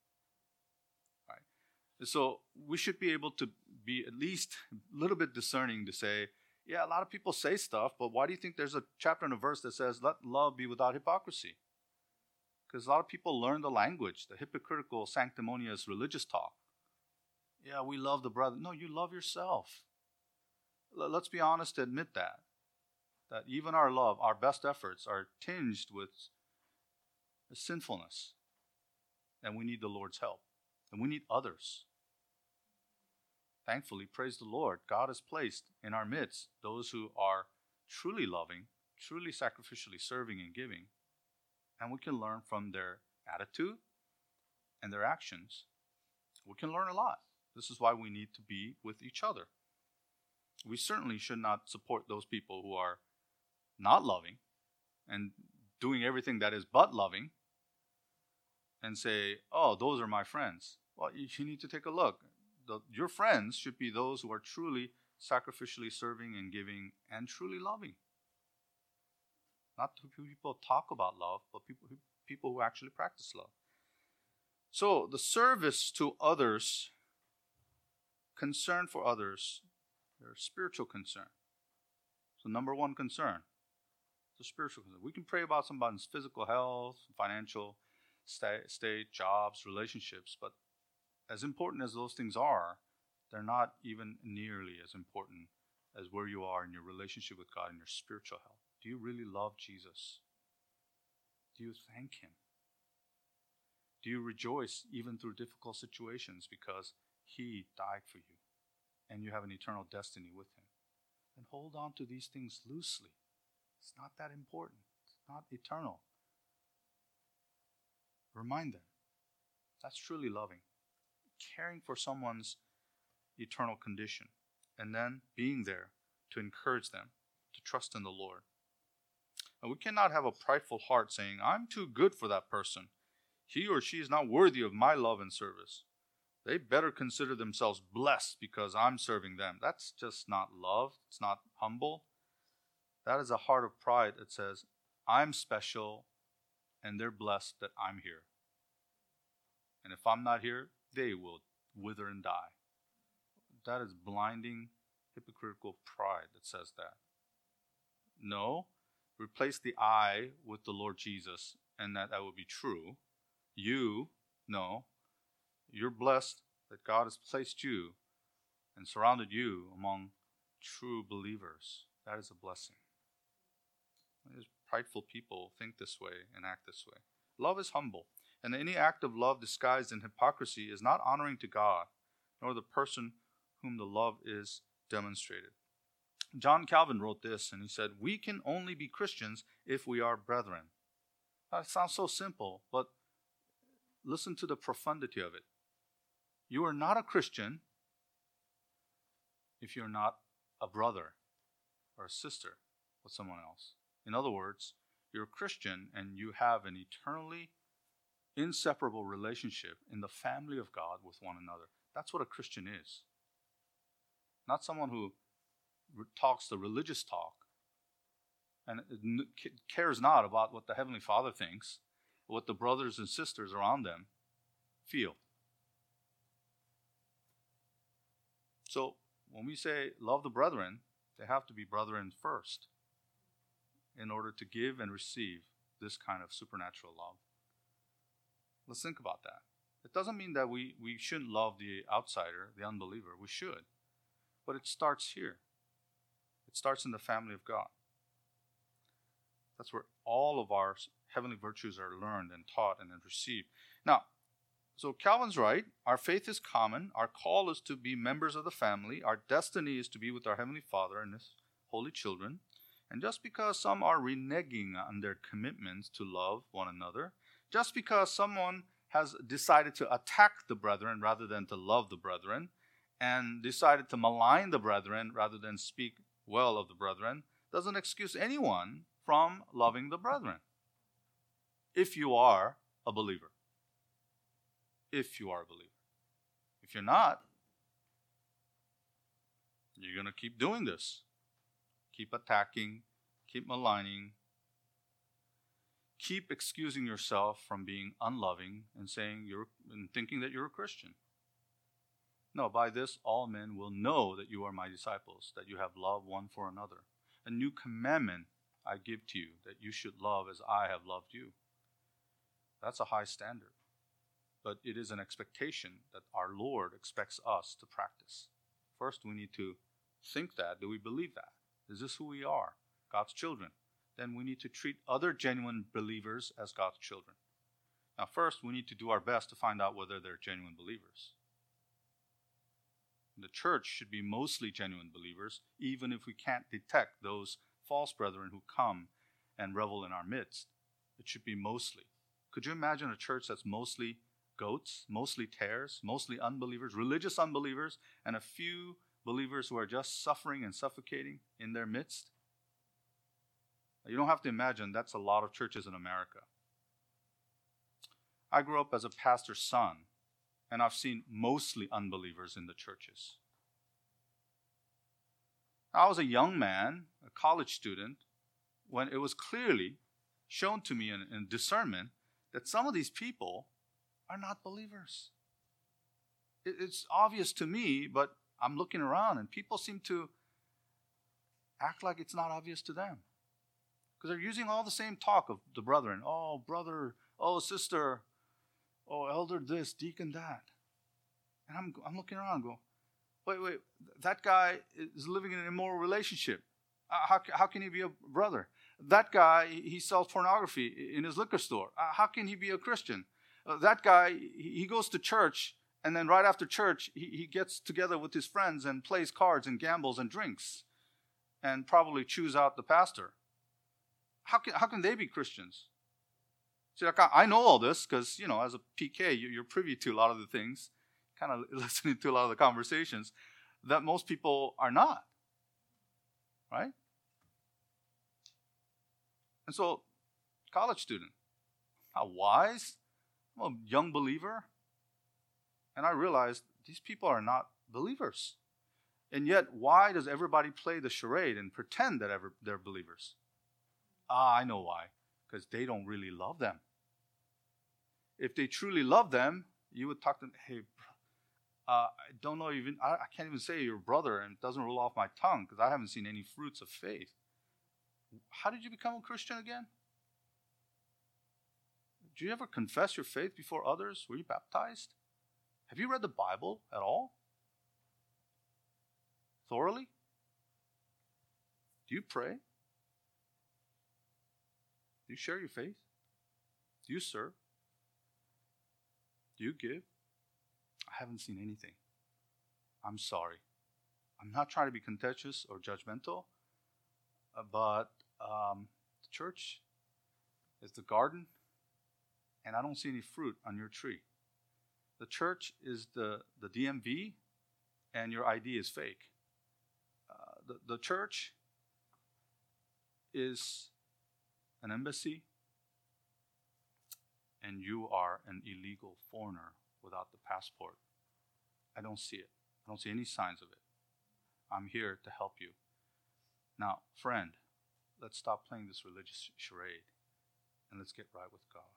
So we should be able to be at least a little bit discerning to say, yeah, a lot of people say stuff, but why do you think there's a chapter and a verse that says, "Let love be without hypocrisy"? Because a lot of people learn the language, the hypocritical, sanctimonious religious talk. Yeah, we love the brother. No, you love yourself. Let's be honest to admit that. That even our love, our best efforts are tinged with sinfulness. And we need the Lord's help. And we need others. Thankfully, praise the Lord, God has placed in our midst those who are truly loving, truly sacrificially serving and giving. And we can learn from their attitude and their actions. We can learn a lot. This is why we need to be with each other. We certainly should not support those people who are not loving and doing everything that is but loving and say, "Oh, those are my friends." Well, you need to take a look. The, your friends should be those who are truly sacrificially serving and giving and truly loving. Not people talk about love, but people who, people who actually practice love. So the service to others, concern for others, their spiritual concern. So number one concern, the spiritual concern. We can pray about somebody's physical health, financial state, state, jobs, relationships, but as important as those things are, they're not even nearly as important as where you are in your relationship with God and your spiritual health. Do you really love Jesus? Do you thank Him? Do you rejoice even through difficult situations because He died for you and you have an eternal destiny with Him? And hold on to these things loosely. It's not that important. It's not eternal. Remind them. That's truly loving. Caring for someone's eternal condition. And then being there to encourage them to trust in the Lord. And we cannot have a prideful heart saying, "I'm too good for that person. He or she is not worthy of my love and service. They better consider themselves blessed because I'm serving them." That's just not love. It's not humble. That is a heart of pride that says, "I'm special and they're blessed that I'm here. And if I'm not here, they will wither and die." That is blinding, hypocritical pride that says that. No, replace the I with the Lord Jesus, and that, that will be true. You, no, you're blessed that God has placed you and surrounded you among true believers. That is a blessing. These prideful people think this way and act this way. Love is humble, and any act of love disguised in hypocrisy is not honoring to God, nor the person whom the love is demonstrated. John Calvin wrote this, and he said, "We can only be Christians if we are brethren." That sounds so simple, but listen to the profundity of it. You are not a Christian if you're not a brother or a sister with someone else. In other words, you're a Christian and you have an eternally inseparable relationship in the family of God with one another. That's what a Christian is. Not someone who talks the religious talk and cares not about what the Heavenly Father thinks, what the brothers and sisters around them feel. So when we say love the brethren, they have to be brethren first in order to give and receive this kind of supernatural love. Let's think about that. It doesn't mean that we, we shouldn't love the outsider, the unbeliever. We should. But it starts here. It starts in the family of God. That's where all of our heavenly virtues are learned and taught and then received. Now, so Calvin's right. Our faith is common. Our call is to be members of the family. Our destiny is to be with our Heavenly Father and His holy children. And just because some are reneging on their commitments to love one another, just because someone has decided to attack the brethren rather than to love the brethren, and decided to malign the brethren rather than speak well of the brethren, doesn't excuse anyone from loving the brethren. If you are a believer. If you are a believer. If you're not, you're going to keep doing this. Keep attacking, keep maligning, keep excusing yourself from being unloving and saying you're and thinking that you're a Christian. No, by this all men will know that you are my disciples, that you have love one for another. A new commandment I give to you, that you should love as I have loved you. That's a high standard. But it is an expectation that our Lord expects us to practice. First, we need to think that. Do we believe that? Is this who we are? God's children. Then we need to treat other genuine believers as God's children. Now, first, we need to do our best to find out whether they're genuine believers. The church should be mostly genuine believers, even if we can't detect those false brethren who come and revel in our midst. It should be mostly. Could you imagine a church that's mostly goats, mostly tares, mostly unbelievers, religious unbelievers, and a few believers who are just suffering and suffocating in their midst? You don't have to imagine that's a lot of churches in America. I grew up as a pastor's son, and I've seen mostly unbelievers in the churches. I was a young man, a college student, when it was clearly shown to me in, in discernment that some of these people are not believers. It, it's obvious to me, but I'm looking around and people seem to act like it's not obvious to them. Because they're using all the same talk of the brethren. Oh, brother. Oh, sister. Oh, elder this, deacon that. And I'm I'm looking around and go, wait, wait, that guy is living in an immoral relationship. Uh, how, how can he be a brother? That guy, he sells pornography in his liquor store. Uh, how can he be a Christian? Uh, that guy, he goes to church, and then right after church, he, he gets together with his friends and plays cards and gambles and drinks and probably chews out the pastor. How can, how can they be Christians? See, like I, I know all this because, you know, as a P K, you, you're privy to a lot of the things, kind of listening to a lot of the conversations that most people are not, right? And so, college student, how wise? I'm a young believer. And I realized these people are not believers. And yet, why does everybody play the charade and pretend that ever they're believers? Ah, I know why. Because they don't really love them. If they truly love them, you would talk to them, hey, uh, I don't know even, I, I can't even say you're brother, and it doesn't roll off my tongue because I haven't seen any fruits of faith. How did you become a Christian again? Did you ever confess your faith before others? Were you baptized? Have you read the Bible at all? Thoroughly? Do you pray? Do you share your faith? Do you serve? Do you give? I haven't seen anything. I'm sorry. I'm not trying to be contentious or judgmental, uh, but um, the church is the garden, and I don't see any fruit on your tree. The church is the, the D M V, and your I D is fake. Uh, the, the church is an embassy, and you are an illegal foreigner without the passport. I don't see it. I don't see any signs of it. I'm here to help you. Now, friend, let's stop playing this religious charade and let's get right with God.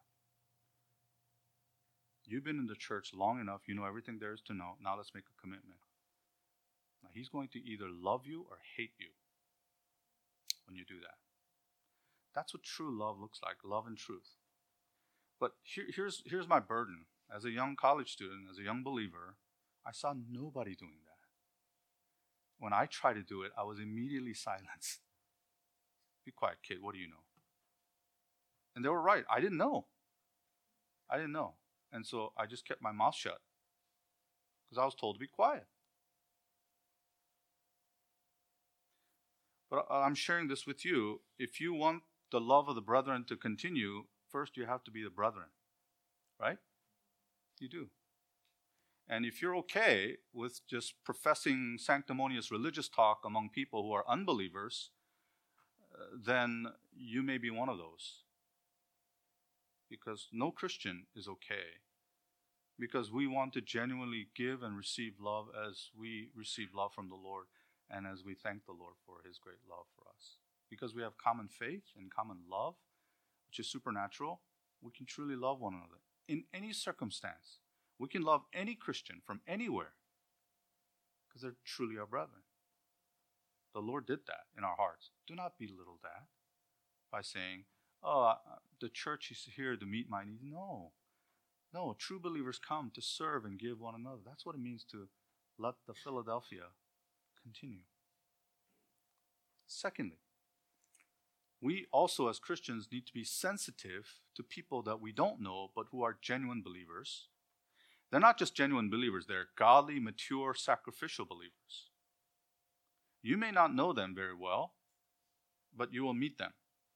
You've been in the church long enough. You know everything there is to know. Now let's make a commitment. Now, He's going to either love you or hate you when you do that. That's what true love looks like, love and truth. But here, here's, here's my burden. As a young college student, as a young believer, I saw nobody doing that. When I tried to do it, I was immediately silenced. Be quiet, kid. What do you know? And they were right. I didn't know. I didn't know. And so I just kept my mouth shut because I was told to be quiet. But I'm sharing this with you. If you want the love of the brethren to continue, first you have to be the brethren, right? You do. And if you're okay with just professing sanctimonious religious talk among people who are unbelievers, uh, then you may be one of those. Because no Christian is okay. Because we want to genuinely give and receive love as we receive love from the Lord and as we thank the Lord for His great love for us. Because we have common faith and common love, which is supernatural, we can truly love one another in any circumstance. We can love any Christian from anywhere because they're truly our brethren. The Lord did that in our hearts. Do not belittle that by saying, oh, the church is here to meet my needs. No. No, true believers come to serve and give one another. That's what it means to let the Philadelphia continue. Secondly, we also as Christians need to be sensitive to people that we don't know but who are genuine believers. They're not just genuine believers, they're godly, mature, sacrificial believers. You may not know them very well, but you will meet them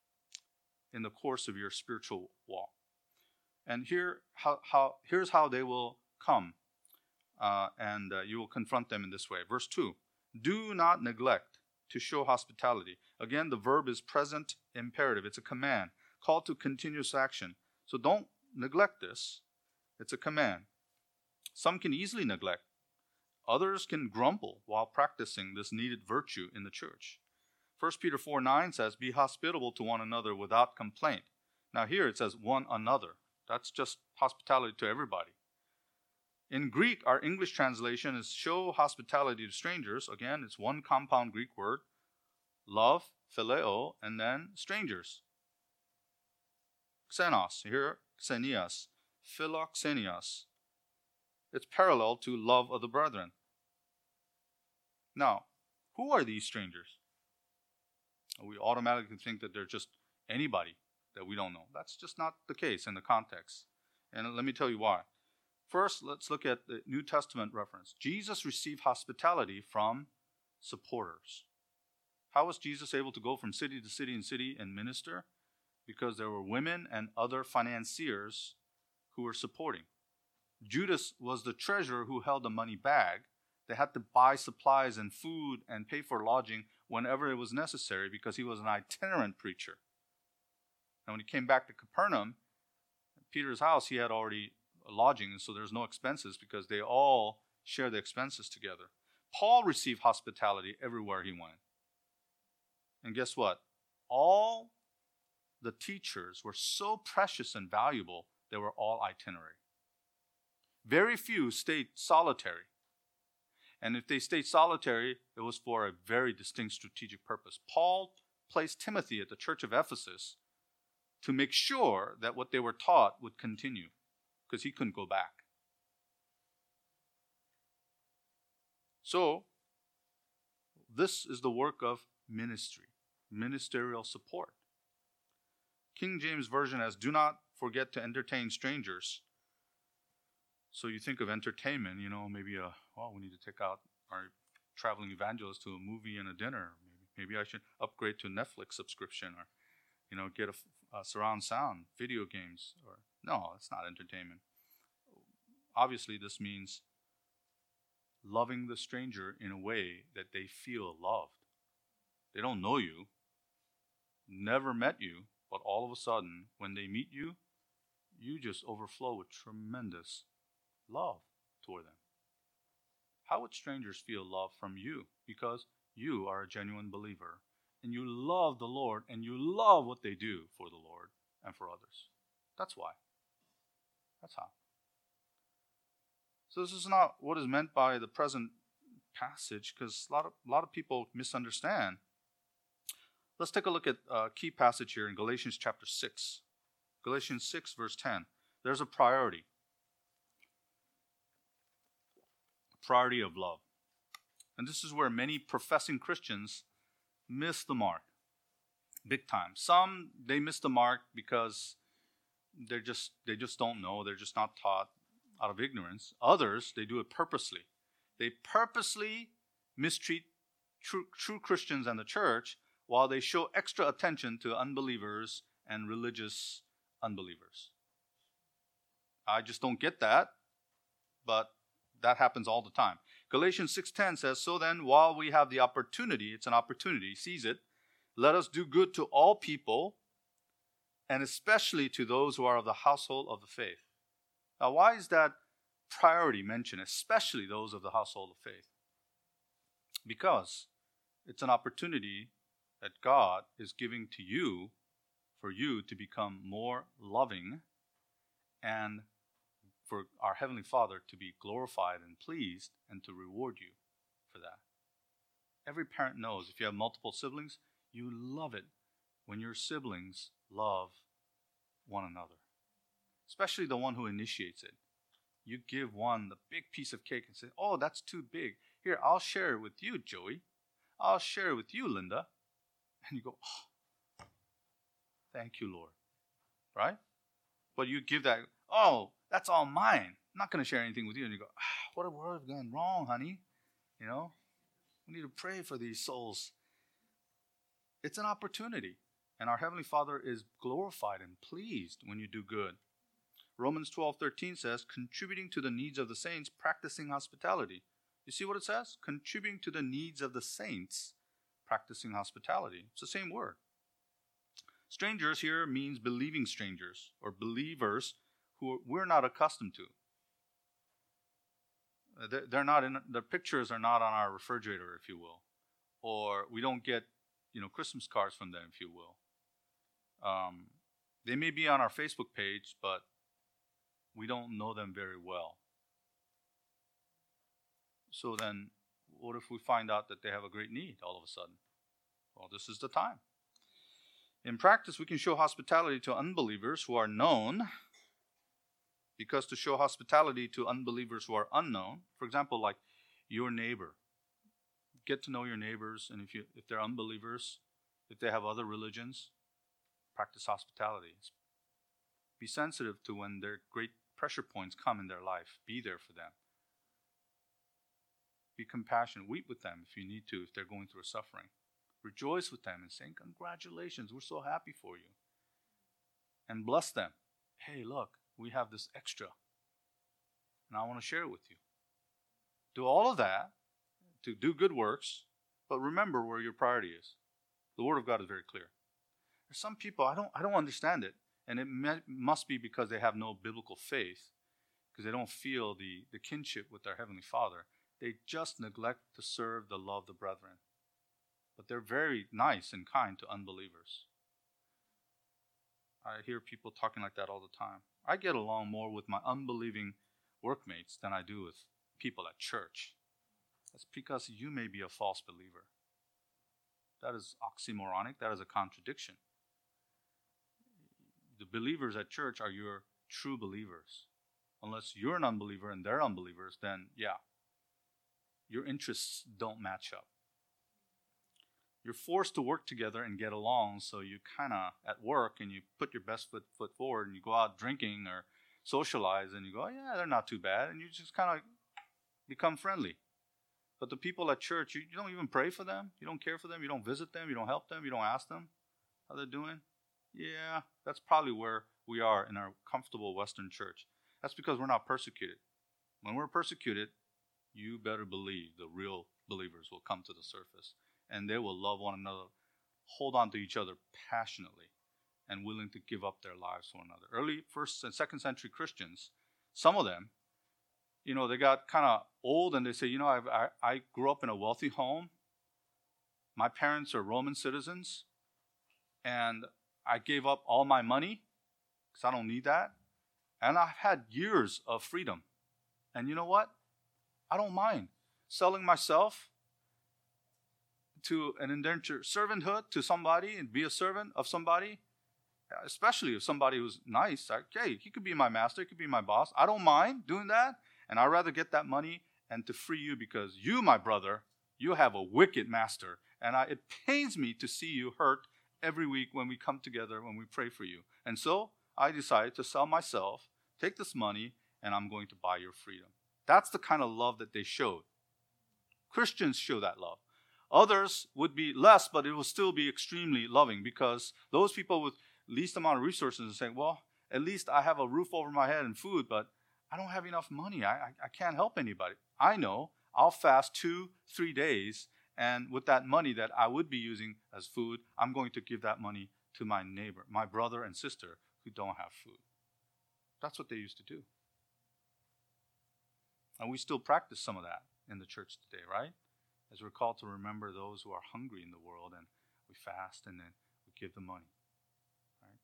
in the course of your spiritual walk. And here, how, how, here's how they will come, uh, and uh, you will confront them in this way. Verse two, do not neglect to show hospitality. Again, the verb is present imperative. It's a command, called to continuous action. So don't neglect this. It's a command. Some can easily neglect. Others can grumble while practicing this needed virtue in the church. First Peter four nine says, be hospitable to one another without complaint. Now here it says one another. That's just hospitality to everybody. In Greek, our English translation is show hospitality to strangers. Again, it's one compound Greek word. Love, phileo, and then strangers. Xenos, here, xenias, philoxenias. It's parallel to love of the brethren. Now, who are these strangers? We automatically think that they're just anybody that we don't know. That's just not the case in the context. And let me tell you why. First, let's look at the New Testament reference. Jesus received hospitality from supporters. How was Jesus able to go from city to city and city and minister? Because there were women and other financiers who were supporting. Judas was the treasurer who held the money bag. They had to buy supplies and food and pay for lodging whenever it was necessary because he was an itinerant preacher. And when he came back to Capernaum, Peter's house, he had already lodging, and so there's no expenses because they all share the expenses together. Paul received hospitality everywhere he went. And guess what? All the teachers were so precious and valuable, they were all itinerary. Very few stayed solitary. And if they stayed solitary, it was for a very distinct strategic purpose. Paul placed Timothy at the church of Ephesus to make sure that what they were taught would continue, because he couldn't go back. So, this is the work of ministry, ministerial support. King James Version has, do not forget to entertain strangers. So you think of entertainment, you know, maybe, a, well, we need to take out our traveling evangelist to a movie and a dinner. Maybe, maybe I should upgrade to Netflix subscription, or, you know, get a, a surround sound, video games. Or no, it's not entertainment. Obviously, this means loving the stranger in a way that they feel loved. They don't know you, never met you, but all of a sudden, when they meet you, you just overflow with tremendous love toward them. How would strangers feel love from you? Because you are a genuine believer, and you love the Lord, and you love what they do for the Lord and for others. That's why. That's how. So this is not what is meant by the present passage, because a lot of, a lot of people misunderstand. Let's take a look at a key passage here in Galatians chapter six. Galatians six, verse ten. There's a priority. Priority of love. And this is where many professing Christians miss the mark. Big time. Some, they miss the mark because they're just they just don't know. They're just not taught out of ignorance. Others, they do it purposely. They purposely mistreat true, true Christians and the church, while they show extra attention to unbelievers and religious unbelievers. I just don't get that, but that happens all the time. Galatians six ten says, "So then, while we have the opportunity," it's an opportunity, seize it, "let us do good to all people, and especially to those who are of the household of the faith." Now, why is that priority mentioned, especially those of the household of faith? Because it's an opportunity that God is giving to you for you to become more loving, and for our Heavenly Father to be glorified and pleased and to reward you for that. Every parent knows if you have multiple siblings, you love it when your siblings love one another, especially the one who initiates it. You give one the big piece of cake and say, "Oh, that's too big. Here, I'll share it with you, Joey. I'll share it with you, Linda." And you go, "Oh, thank you, Lord." Right? But you give that, "Oh, that's all mine. I'm not going to share anything with you." And you go, ah, what have we gone wrong, honey? You know, we need to pray for these souls. It's an opportunity. And our Heavenly Father is glorified and pleased when you do good. Romans twelve thirteen says, "Contributing to the needs of the saints, practicing hospitality." You see what it says? Contributing to the needs of the saints, practicing hospitality. It's the same word. Strangers here means believing strangers, or believers who we're not accustomed to. They're not in, the pictures are not on our refrigerator, if you will. Or we don't get, you know, Christmas cards from them, if you will. Um, they may be on our Facebook page, but we don't know them very well. So then, what if we find out that they have a great need all of a sudden? Well, this is the time. In practice, we can show hospitality to unbelievers who are known, because to show hospitality to unbelievers who are unknown, for example, like your neighbor, get to know your neighbors, and if you if they're unbelievers, if they have other religions, practice hospitality. Be sensitive to when their great pressure points come in their life. Be there for them. Be compassionate. Weep with them if you need to, if they're going through a suffering. Rejoice with them and say, "Congratulations, we're so happy for you." And bless them. "Hey, look, we have this extra, and I want to share it with you." Do all of that to do good works, but remember where your priority is. The Word of God is very clear. There's some people, I don't I don't understand it, and it may, must be because they have no biblical faith, because they don't feel the, the kinship with their Heavenly Father. They just neglect to serve the love of the brethren. But they're very nice and kind to unbelievers. I hear people talking like that all the time. I get along more with my unbelieving workmates than I do with people at church. That's because you may be a false believer. That is oxymoronic. That is a contradiction. The believers at church are your true believers. Unless you're an unbeliever and they're unbelievers, then yeah, your interests don't match up. You're forced to work together and get along, so you kind of, at work, and you put your best foot, foot forward, and you go out drinking or socialize, and you go, "Oh, yeah, they're not too bad," and you just kind of become friendly. But the people at church, you, you don't even pray for them. You don't care for them. You don't visit them. You don't help them. You don't ask them how they're doing. Yeah, that's probably where we are in our comfortable Western church. That's because we're not persecuted. When we're persecuted, you better believe the real believers will come to the surface. And they will love one another, hold on to each other passionately, and willing to give up their lives for one another. Early first and second century Christians, some of them, you know, they got kind of old and they say, you know, I've, I I grew up in a wealthy home. My parents are Roman citizens, and I gave up all my money because I don't need that. And I've had years of freedom. And you know what? I don't mind selling myself to an indentured servanthood to somebody and be a servant of somebody, especially if somebody who's nice. Like, hey, he could be my master, he could be my boss. I don't mind doing that. And I'd rather get that money and to free you because you, my brother, you have a wicked master. And I, it pains me to see you hurt every week when we come together, when we pray for you. And so I decided to sell myself, take this money, and I'm going to buy your freedom. That's the kind of love that they showed. Christians show that love. Others would be less, but it will still be extremely loving because those people with least amount of resources are saying, well, at least I have a roof over my head and food, but I don't have enough money. I, I, I can't help anybody. I know I'll fast two, three days, and with that money that I would be using as food, I'm going to give that money to my neighbor, my brother and sister who don't have food. That's what they used to do. And we still practice some of that in the church today, right? As we're called to remember those who are hungry in the world, and we fast and then we give the money. Right?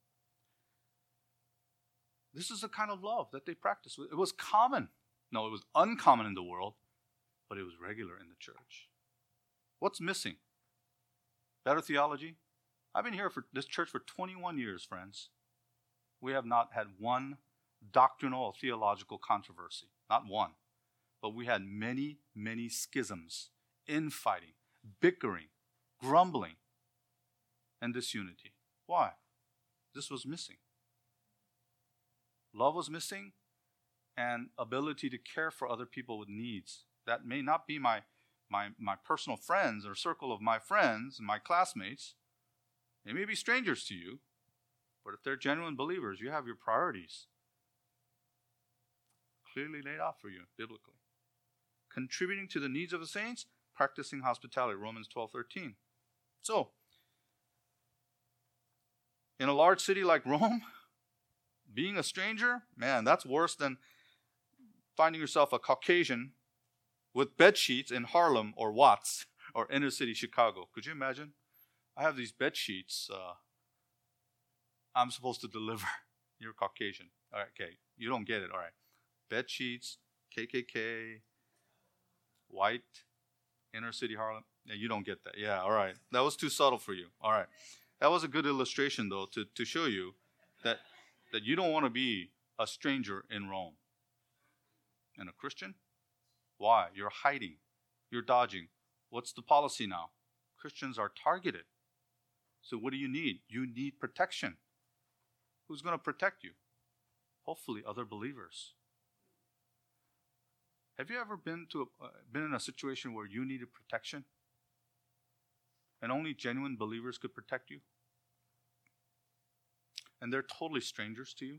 This is the kind of love that they practiced. It was common. No, it was uncommon in the world, but it was regular in the church. What's missing? Better theology? I've been here for this church for twenty-one years, friends. We have not had one doctrinal or theological controversy. Not one. But we had many, many schisms, infighting, bickering, grumbling, and disunity. Why? This was missing. Love was missing, and ability to care for other people with needs. That may not be my, my, my personal friends or circle of my friends and my classmates. They may be strangers to you, but if they're genuine believers, you have your priorities clearly laid out for you biblically. Contributing to the needs of the saints, practicing hospitality, Romans twelve thirteen. So, in a large city like Rome, being a stranger, man, that's worse than finding yourself a Caucasian with bed sheets in Harlem or Watts or inner city Chicago. Could you imagine? I have these bed sheets uh, I'm supposed to deliver. You're Caucasian. All right, okay. You don't get it. All right. Bed sheets, K K K, white, inner city Harlem. Yeah, you don't get that. Yeah, all right. That was too subtle for you. All right. That was a good illustration, though, to, to show you that, that you don't want to be a stranger in Rome. And a Christian? Why? You're hiding. You're dodging. What's the policy now? Christians are targeted. So what do you need? You need protection. Who's going to protect you? Hopefully other believers. Have you ever been to a, uh, been in a situation where you needed protection and only genuine believers could protect you? And they're totally strangers to you?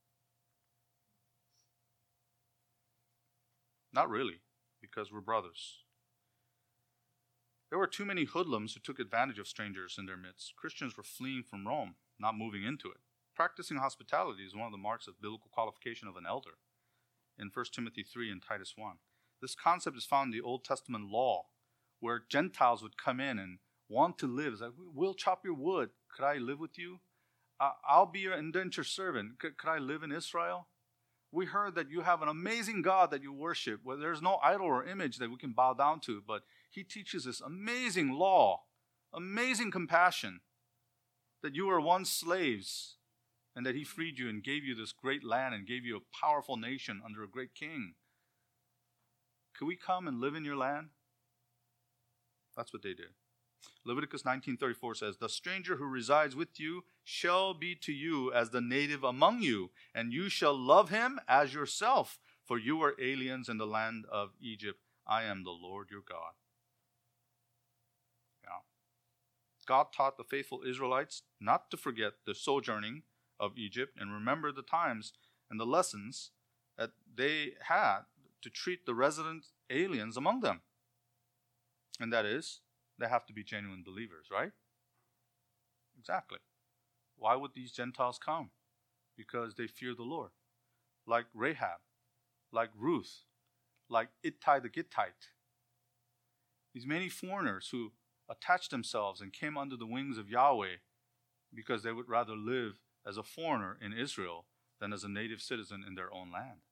Not really, because we're brothers. There were too many hoodlums who took advantage of strangers in their midst. Christians were fleeing from Rome, not moving into it. Practicing hospitality is one of the marks of biblical qualification of an elder in First Timothy three and Titus one. This concept is found in the Old Testament law, where Gentiles would come in and want to live. It's like, we'll chop your wood. Could I live with you? I'll be your indentured servant. Could, could I live in Israel? We heard that you have an amazing God that you worship, where there's no idol or image that we can bow down to, but he teaches this amazing law, amazing compassion, that you were once slaves, and that he freed you and gave you this great land and gave you a powerful nation under a great king. Could we come and live in your land? That's what they did. Leviticus nineteen thirty-four says, "The stranger who resides with you shall be to you as the native among you, and you shall love him as yourself, for you were aliens in the land of Egypt. I am the Lord your God. Yeah. God taught the faithful Israelites not to forget the sojourning of Egypt and remember the times and the lessons that they had to treat the resident aliens among them. And that is, they have to be genuine believers, right? Exactly. Why would these Gentiles come? Because they fear the Lord. Like Rahab, like Ruth, like Ittai the Gittite. These many foreigners who attached themselves and came under the wings of Yahweh because they would rather live as a foreigner in Israel than as a native citizen in their own land.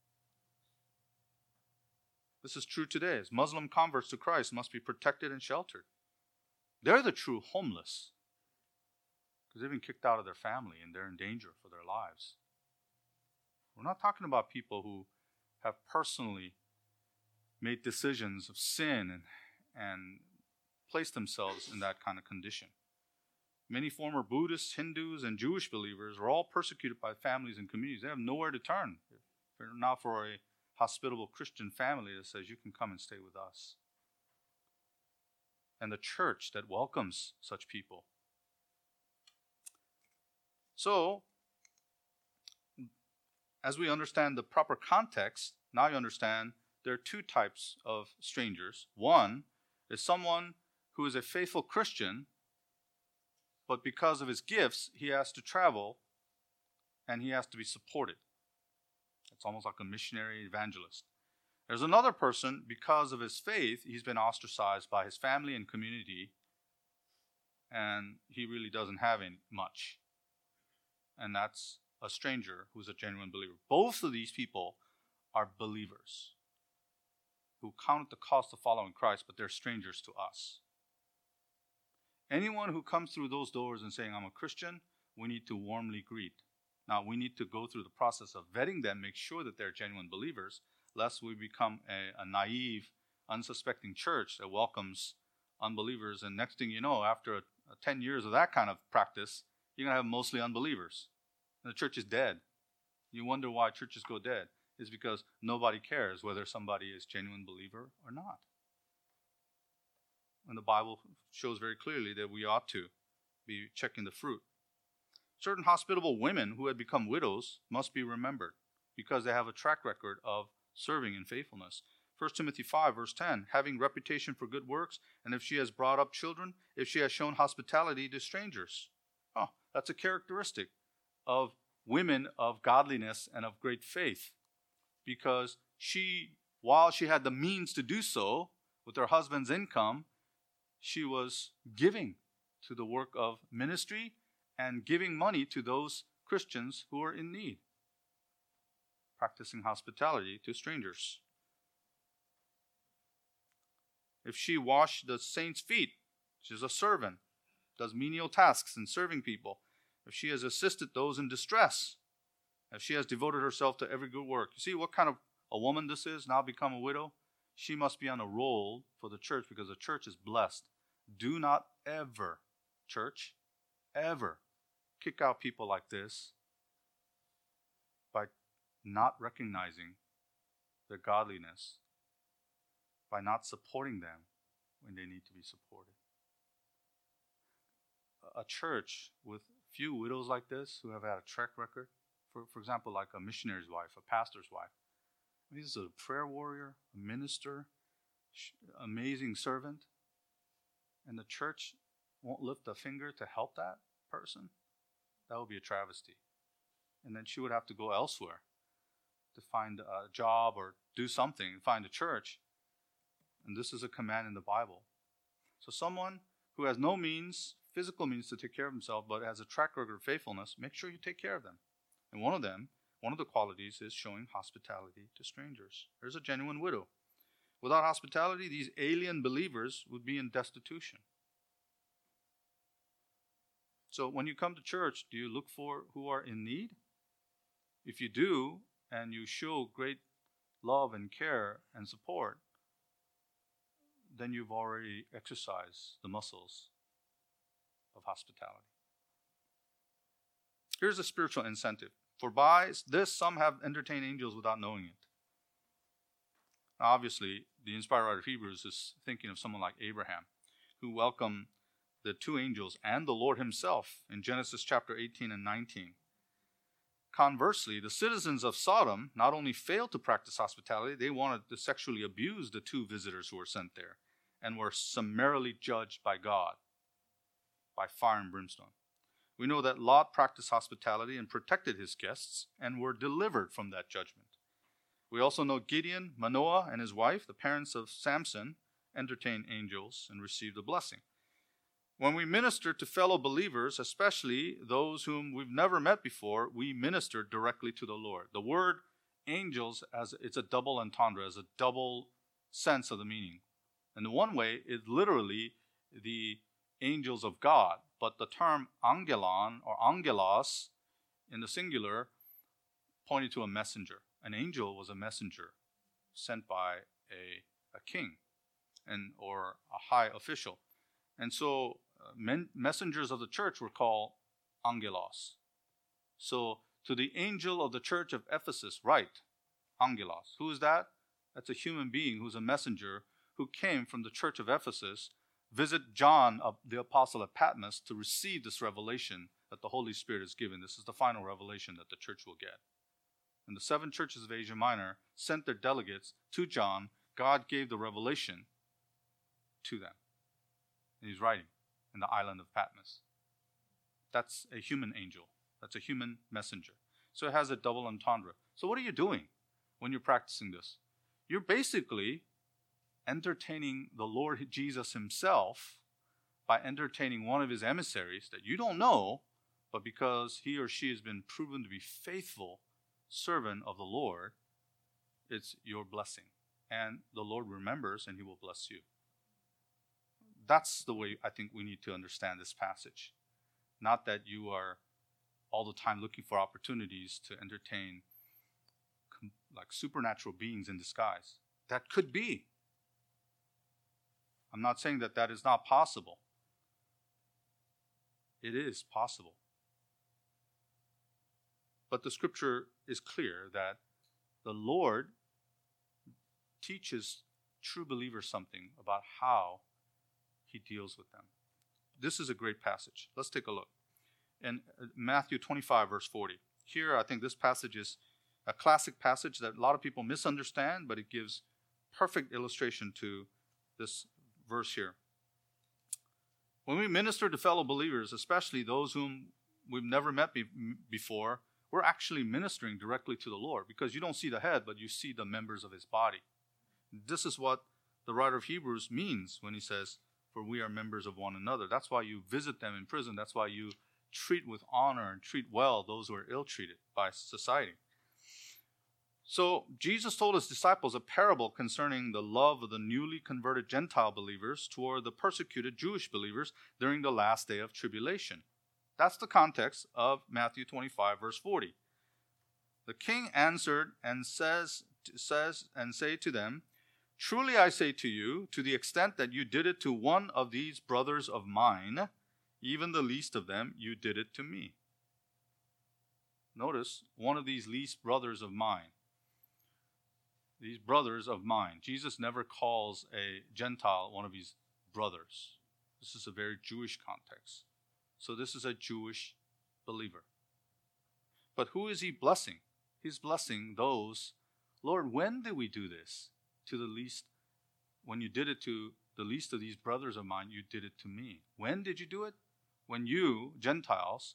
This is true today, as Muslim converts to Christ must be protected and sheltered. They're the true homeless because they've been kicked out of their family and they're in danger for their lives. We're not talking about people who have personally made decisions of sin and, and placed themselves in that kind of condition. Many former Buddhists, Hindus, and Jewish believers were all persecuted by families and communities. They have nowhere to turn. If they're not for a hospitable Christian family that says, you can come and stay with us. And the church that welcomes such people. So, as we understand the proper context, now you understand there are two types of strangers. One is someone who is a faithful Christian, but because of his gifts, he has to travel and he has to be supported. It's almost like a missionary evangelist. There's another person, because of his faith, he's been ostracized by his family and community, and he really doesn't have any, much. And that's a stranger who's a genuine believer. Both of these people are believers who count the cost of following Christ, but they're strangers to us. Anyone who comes through those doors and saying, I'm a Christian, we need to warmly greet. Now, we need to go through the process of vetting them, make sure that they're genuine believers, lest we become a, a naive, unsuspecting church that welcomes unbelievers. And next thing you know, after a, a ten years of that kind of practice, you're going to have mostly unbelievers. And the church is dead. You wonder why churches go dead. It's because nobody cares whether somebody is a genuine believer or not. And the Bible shows very clearly that we ought to be checking the fruit. Certain hospitable women who had become widows must be remembered because they have a track record of serving in faithfulness. First Timothy five, verse ten, having reputation for good works, and if she has brought up children, if she has shown hospitality to strangers. Oh, that's a characteristic of women of godliness and of great faith, because she, while she had the means to do so with her husband's income, she was giving to the work of ministry and giving money to those Christians who are in need, practicing hospitality to strangers. If she washed the saints' feet, she's a servant, does menial tasks in serving people. If she has assisted those in distress, if she has devoted herself to every good work. You see what kind of a woman this is, now become a widow? She must be on a roll for the church because the church is blessed. Do not ever, church, ever kick out people like this by not recognizing their godliness, by not supporting them when they need to be supported. A church with few widows like this who have had a track record, for, for example, like a missionary's wife, a pastor's wife. I mean, this is a prayer warrior, a minister, amazing servant, and the church won't lift a finger to help that person. That would be a travesty. And then she would have to go elsewhere to find a job or do something, find a church. And this is a command in the Bible. So someone who has no means, physical means to take care of himself, but has a track record of faithfulness, make sure you take care of them. And one of them, one of the qualities is showing hospitality to strangers. There's a genuine widow. Without hospitality, these alien believers would be in destitution. So when you come to church, do you look for who are in need? If you do, and you show great love and care and support, then you've already exercised the muscles of hospitality. Here's a spiritual incentive. For by this some have entertained angels without knowing it. Now, obviously, the inspired writer of Hebrews is thinking of someone like Abraham, who welcomed the two angels and the Lord himself in Genesis chapter eighteen and nineteen. Conversely, the citizens of Sodom not only failed to practice hospitality, they wanted to sexually abuse the two visitors who were sent there and were summarily judged by God by fire and brimstone. We know that Lot practiced hospitality and protected his guests and were delivered from that judgment. We also know Gideon, Manoah, and his wife, the parents of Samson, entertained angels and received a blessing. When we minister to fellow believers, especially those whom we've never met before, we minister directly to the Lord. The word angels, as it's a double entendre, as a double sense of the meaning. In the one way, it's literally the angels of God, but the term angelon or angelos in the singular pointed to a messenger. An angel was a messenger sent by a, a king and or a high official. And so uh, men, messengers of the church were called angelos. So to the angel of the church of Ephesus, write, angelos. Who is that? That's a human being who's a messenger who came from the church of Ephesus, visit John, uh, the apostle at Patmos, to receive this revelation that the Holy Spirit is given. This is the final revelation that the church will get. And the seven churches of Asia Minor sent their delegates to John. God gave the revelation to them. And he's writing in the island of Patmos. That's a human angel. That's a human messenger. So it has a double entendre. So what are you doing when you're practicing this? You're basically entertaining the Lord Jesus himself by entertaining one of his emissaries that you don't know, but because he or she has been proven to be faithful servant of the Lord, it's your blessing. And the Lord remembers and he will bless you. That's the way I think we need to understand this passage. Not that you are all the time looking for opportunities to entertain like supernatural beings in disguise. That could be. I'm not saying that that is not possible. It is possible. But the scripture is clear that the Lord teaches true believers something about how he deals with them. This is a great passage. Let's take a look. In Matthew twenty-five, verse forty. Here, I think this passage is a classic passage that a lot of people misunderstand, but it gives perfect illustration to this verse here. When we minister to fellow believers, especially those whom we've never met be- before, we're actually ministering directly to the Lord, because you don't see the head, but you see the members of his body. This is what the writer of Hebrews means when he says, for we are members of one another. That's why you visit them in prison. That's why you treat with honor and treat well those who are ill-treated by society. So Jesus told his disciples a parable concerning the love of the newly converted Gentile believers toward the persecuted Jewish believers during the last day of tribulation. That's the context of Matthew twenty-five, verse forty. The king answered and says, says and say to them, truly I say to you, to the extent that you did it to one of these brothers of mine, even the least of them, you did it to me. Notice, one of these least brothers of mine. These brothers of mine. Jesus never calls a Gentile one of his brothers. This is a very Jewish context. So this is a Jewish believer. But who is he blessing? He's blessing those. Lord, when did we do this? To the least, when you did it to the least of these brothers of mine, you did it to me. When did you do it? When you, Gentiles,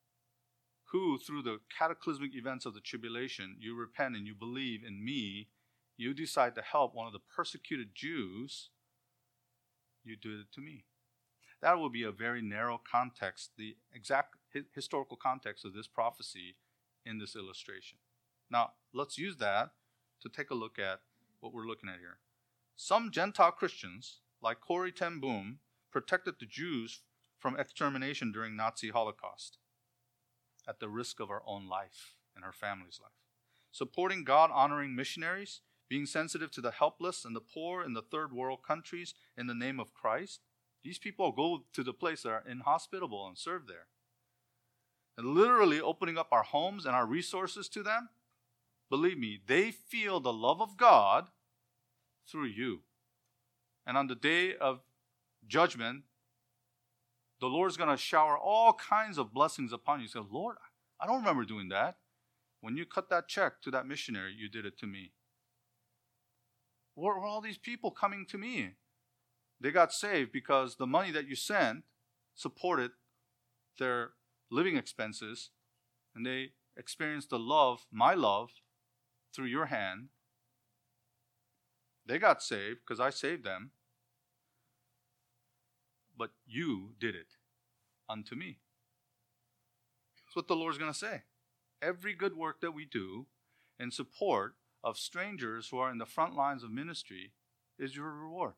who through the cataclysmic events of the tribulation, you repent and you believe in me, you decide to help one of the persecuted Jews, you did it to me. That will be a very narrow context, the exact hi- historical context of this prophecy in this illustration. Now, let's use that to take a look at what we're looking at here. Some Gentile Christians, like Corrie ten Boom, protected the Jews from extermination during Nazi Holocaust at the risk of her own life and her family's life. Supporting God-honoring missionaries, being sensitive to the helpless and the poor in the third world countries in the name of Christ. These people go to the place that are inhospitable and serve there. And literally opening up our homes and our resources to them. Believe me, they feel the love of God through you. And on the day of judgment, the Lord's going to shower all kinds of blessings upon you. You say, Lord, I don't remember doing that. When you cut that check to that missionary, you did it to me. Where were all these people coming to me? They got saved because the money that you sent supported their living expenses, and they experienced the love, my love, through your hand. They got saved because I saved them. But you did it unto me. That's what the Lord's going to say. Every good work that we do in support of strangers who are in the front lines of ministry is your reward.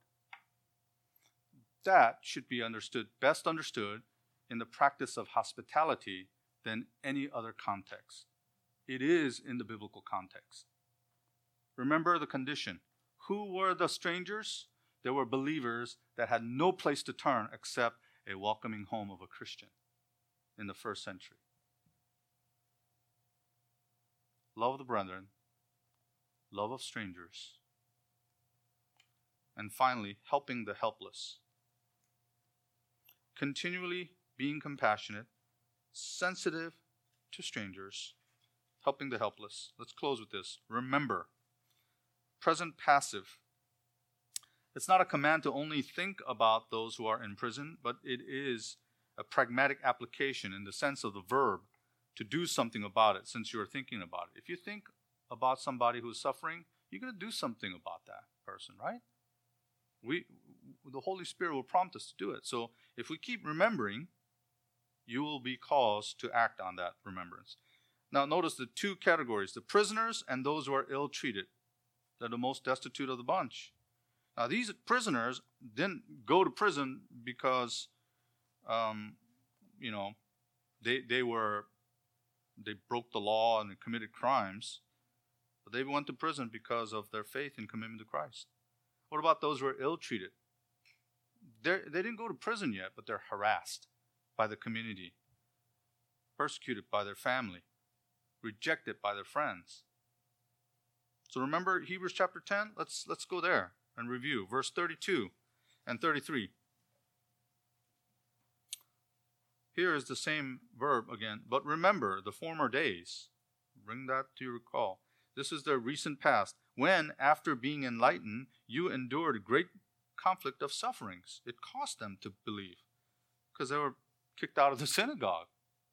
That should be understood, best understood in the practice of hospitality than any other context. It is in the biblical context. Remember the condition. Who were the strangers? They were believers that had no place to turn except a welcoming home of a Christian in the first century. Love of the brethren, love of strangers, and finally, helping the helpless. Continually being compassionate, sensitive to strangers, helping the helpless. Let's close with this. Remember, present passive. It's not a command to only think about those who are in prison, but it is a pragmatic application in the sense of the verb to do something about it since you're thinking about it. If you think about somebody who's suffering, you're going to do something about that person, right? We, the Holy Spirit will prompt us to do it. So if we keep remembering, you will be caused to act on that remembrance. Now notice the two categories, the prisoners and those who are ill-treated. They're the most destitute of the bunch. Now these prisoners didn't go to prison because, um, you know, they they were, they broke the law and committed crimes. But they went to prison because of their faith and commitment to Christ. What about those who are ill-treated? They're, they didn't go to prison yet, but they're harassed by the community, persecuted by their family, rejected by their friends. So remember Hebrews chapter ten? Let's, let's go there and review. Verse thirty-two and thirty-three. Here is the same verb again. But remember the former days. Bring that to your recall. This is the recent past, when, after being enlightened, you endured great conflict of sufferings. It cost them to believe because they were kicked out of the synagogue.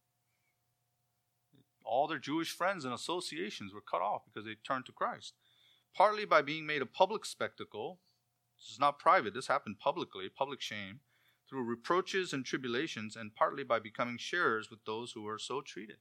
All their Jewish friends and associations were cut off because they turned to Christ. Partly by being made a public spectacle. This is not private. This happened publicly, public shame, through reproaches and tribulations, and partly by becoming sharers with those who were so treated.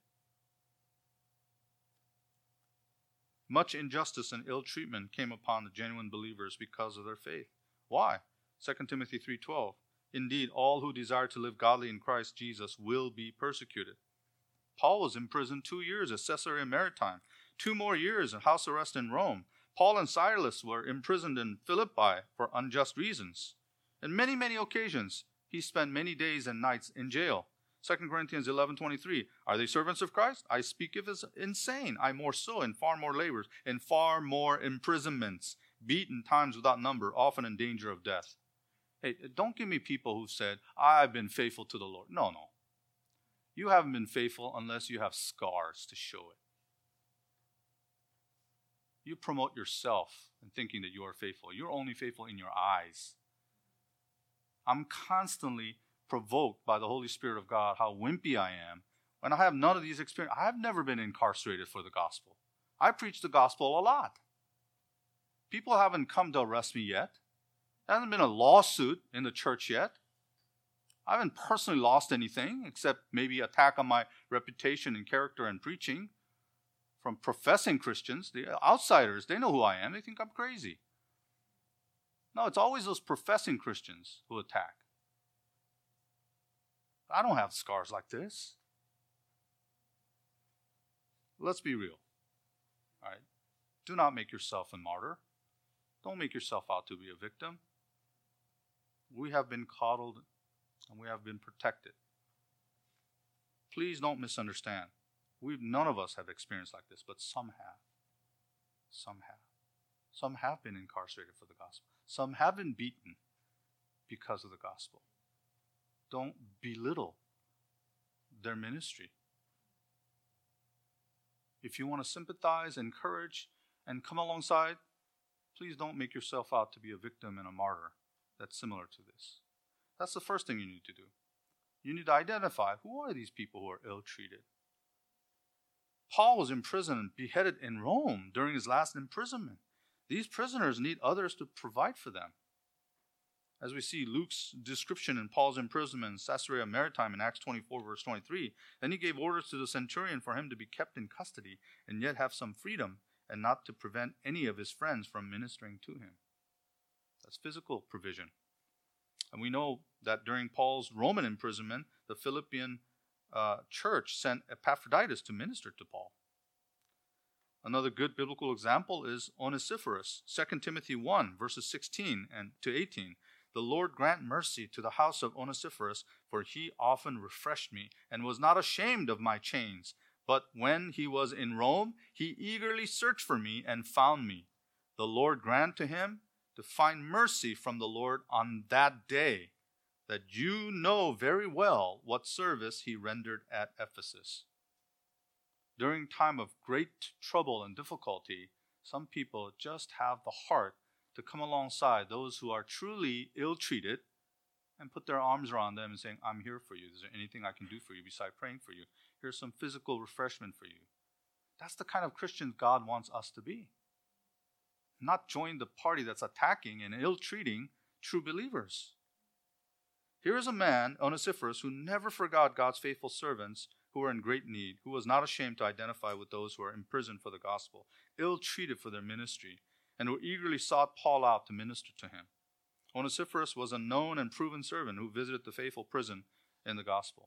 Much injustice and ill treatment came upon the genuine believers because of their faith. Why? Second Timothy three twelve. Indeed, all who desire to live godly in Christ Jesus will be persecuted. Paul was in prison two years at Caesarea Maritime, two more years in house arrest in Rome. Paul and Silas were imprisoned in Philippi for unjust reasons. On many, many occasions, he spent many days and nights in jail. Second Corinthians eleven twenty-three. Are they servants of Christ? I speak if it's insane. I more so, in far more labors, in far more imprisonments, beaten times without number, often in danger of death. Hey, don't give me people who said, I've been faithful to the Lord. No, no. You haven't been faithful unless you have scars to show it. You promote yourself in thinking that you are faithful. You're only faithful in your eyes. I'm constantly provoked by the Holy Spirit of God how wimpy I am when I have none of these experiences. I've never been incarcerated for the gospel. I preach the gospel a lot. People haven't come to arrest me yet. There hasn't been a lawsuit in the church yet. I haven't personally lost anything except maybe attack on my reputation and character and preaching from professing Christians. The outsiders, they know who I am. They think I'm crazy. No, it's always those professing Christians who attack. I don't have scars like this. Let's be real. All right? Do not make yourself a martyr. Don't make yourself out to be a victim. We have been coddled and we have been protected. Please don't misunderstand. We've, none of us have experienced like this, but some have. Some have. Some have been incarcerated for the gospel. Some have been beaten because of the gospel. Don't belittle their ministry. If you want to sympathize, encourage, and come alongside, please don't make yourself out to be a victim and a martyr that's similar to this. That's the first thing you need to do. You need to identify who are these people who are ill-treated. Paul was imprisoned and beheaded in Rome during his last imprisonment. These prisoners need others to provide for them. As we see Luke's description in Paul's imprisonment in Caesarea Maritime in Acts twenty-four, verse twenty-three, then he gave orders to the centurion for him to be kept in custody and yet have some freedom and not to prevent any of his friends from ministering to him. That's physical provision. And we know that during Paul's Roman imprisonment, the Philippian uh, church sent Epaphroditus to minister to Paul. Another good biblical example is Onesiphorus, Second Timothy one, verses sixteen and to eighteen. The Lord grant mercy to the house of Onesiphorus, for he often refreshed me and was not ashamed of my chains. But when he was in Rome, he eagerly searched for me and found me. The Lord grant to him to find mercy from the Lord on that day, that you know very well what service he rendered at Ephesus. During time of great trouble and difficulty, some people just have the heart to come alongside those who are truly ill-treated and put their arms around them and saying, I'm here for you. Is there anything I can do for you besides praying for you? Here's some physical refreshment for you. That's the kind of Christians God wants us to be. Not join the party that's attacking and ill-treating true believers. Here is a man, Onesiphorus, who never forgot God's faithful servants who were in great need, who was not ashamed to identify with those who are imprisoned for the gospel, ill-treated for their ministry, and who eagerly sought Paul out to minister to him. Onesiphorus was a known and proven servant who visited the faithful prison in the gospel.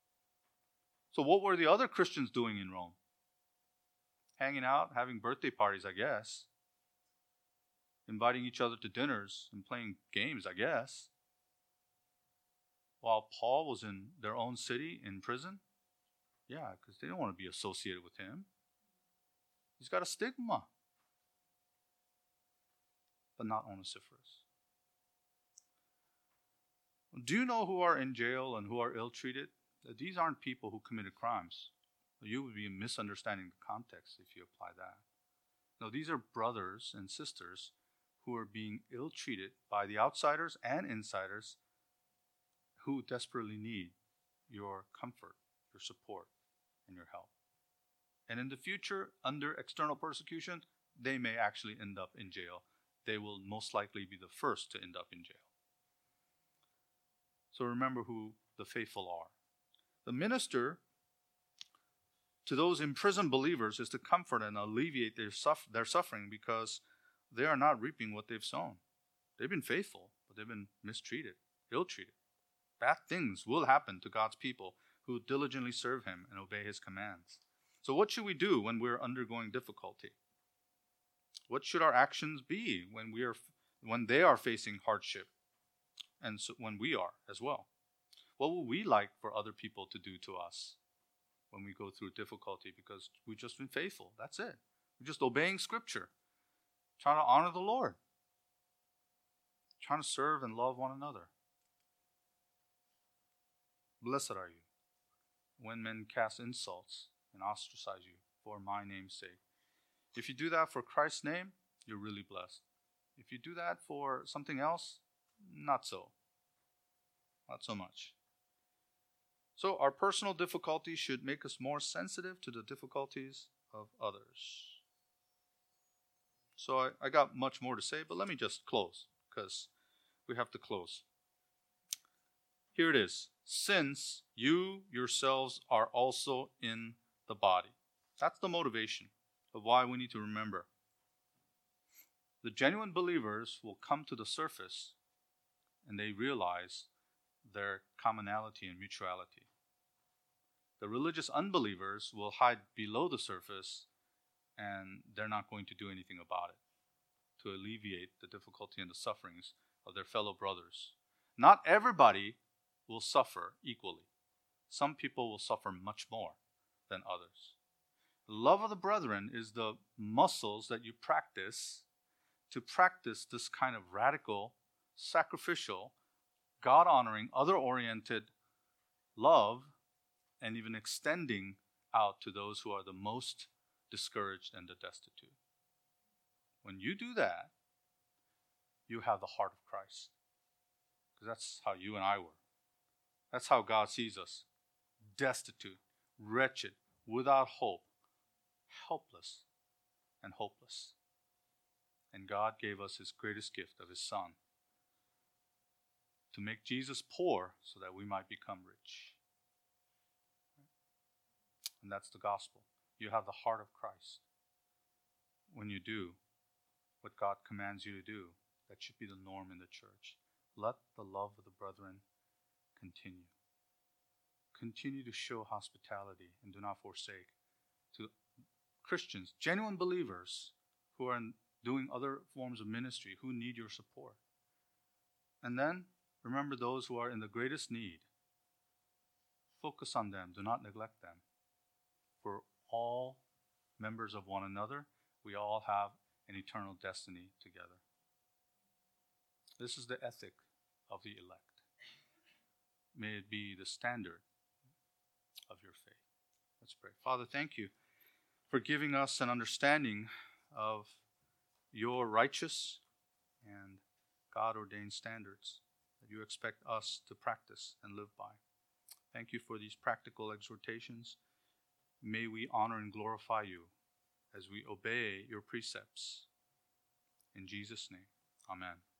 So what were the other Christians doing in Rome? Hanging out, having birthday parties, I guess. Inviting each other to dinners and playing games, I guess. While Paul was in their own city in prison? Yeah, because they don't want to be associated with him. He's got a stigma. But not Onesiphorus. Do you know who are in jail and who are ill-treated? These aren't people who committed crimes. You would be misunderstanding the context if you apply that. No, these are brothers and sisters who are being ill-treated by the outsiders and insiders who desperately need your comfort, your support, and your help. And in the future, under external persecution, they may actually end up in jail. They will most likely be the first to end up in jail. So remember who the faithful are. The minister to those imprisoned believers is to comfort and alleviate their, suffer- their suffering because they are not reaping what they've sown. They've been faithful, but they've been mistreated, ill-treated. Bad things will happen to God's people who diligently serve him and obey his commands. So what should we do when we're undergoing difficulty? What should our actions be when we are, when they are facing hardship, and so when we are as well? What would we like for other people to do to us when we go through difficulty because we've just been faithful? That's it. We're just obeying Scripture, trying to honor the Lord, trying to serve and love one another. Blessed are you when men cast insults and ostracize you for my name's sake. If you do that for Christ's name, you're really blessed. If you do that for something else, not so. Not so much. So our personal difficulties should make us more sensitive to the difficulties of others. So I, I got much more to say, but let me just close because we have to close. Here it is. Since you yourselves are also in the body. That's the motivation of why we need to remember. The genuine believers will come to the surface and they realize their commonality and mutuality. The religious unbelievers will hide below the surface and they're not going to do anything about it to alleviate the difficulty and the sufferings of their fellow brothers. Not everybody will suffer equally. Some people will suffer much more than others. The love of the brethren is the muscles that you practice to practice this kind of radical, sacrificial, God-honoring, other-oriented love, and even extending out to those who are the most discouraged and the destitute. When you do that, you have the heart of Christ. Because that's how you and I were. That's how God sees us. Destitute, wretched, without hope, helpless, and hopeless. And God gave us His greatest gift of His Son to make Jesus poor so that we might become rich. And that's the gospel. You have the heart of Christ. When you do what God commands you to do, that should be the norm in the church. Let the love of the brethren continue. Continue to show hospitality and do not forsake to Christians, genuine believers who are doing other forms of ministry, who need your support. And then remember those who are in the greatest need. Focus on them. Do not neglect them. For all members of one another, we all have an eternal destiny together. This is the ethic of the elect. May it be the standard of your faith. Let's pray. Father, thank you for giving us an understanding of your righteous and God-ordained standards that you expect us to practice and live by. Thank you for these practical exhortations. May we honor and glorify you as we obey your precepts. In Jesus' name, amen.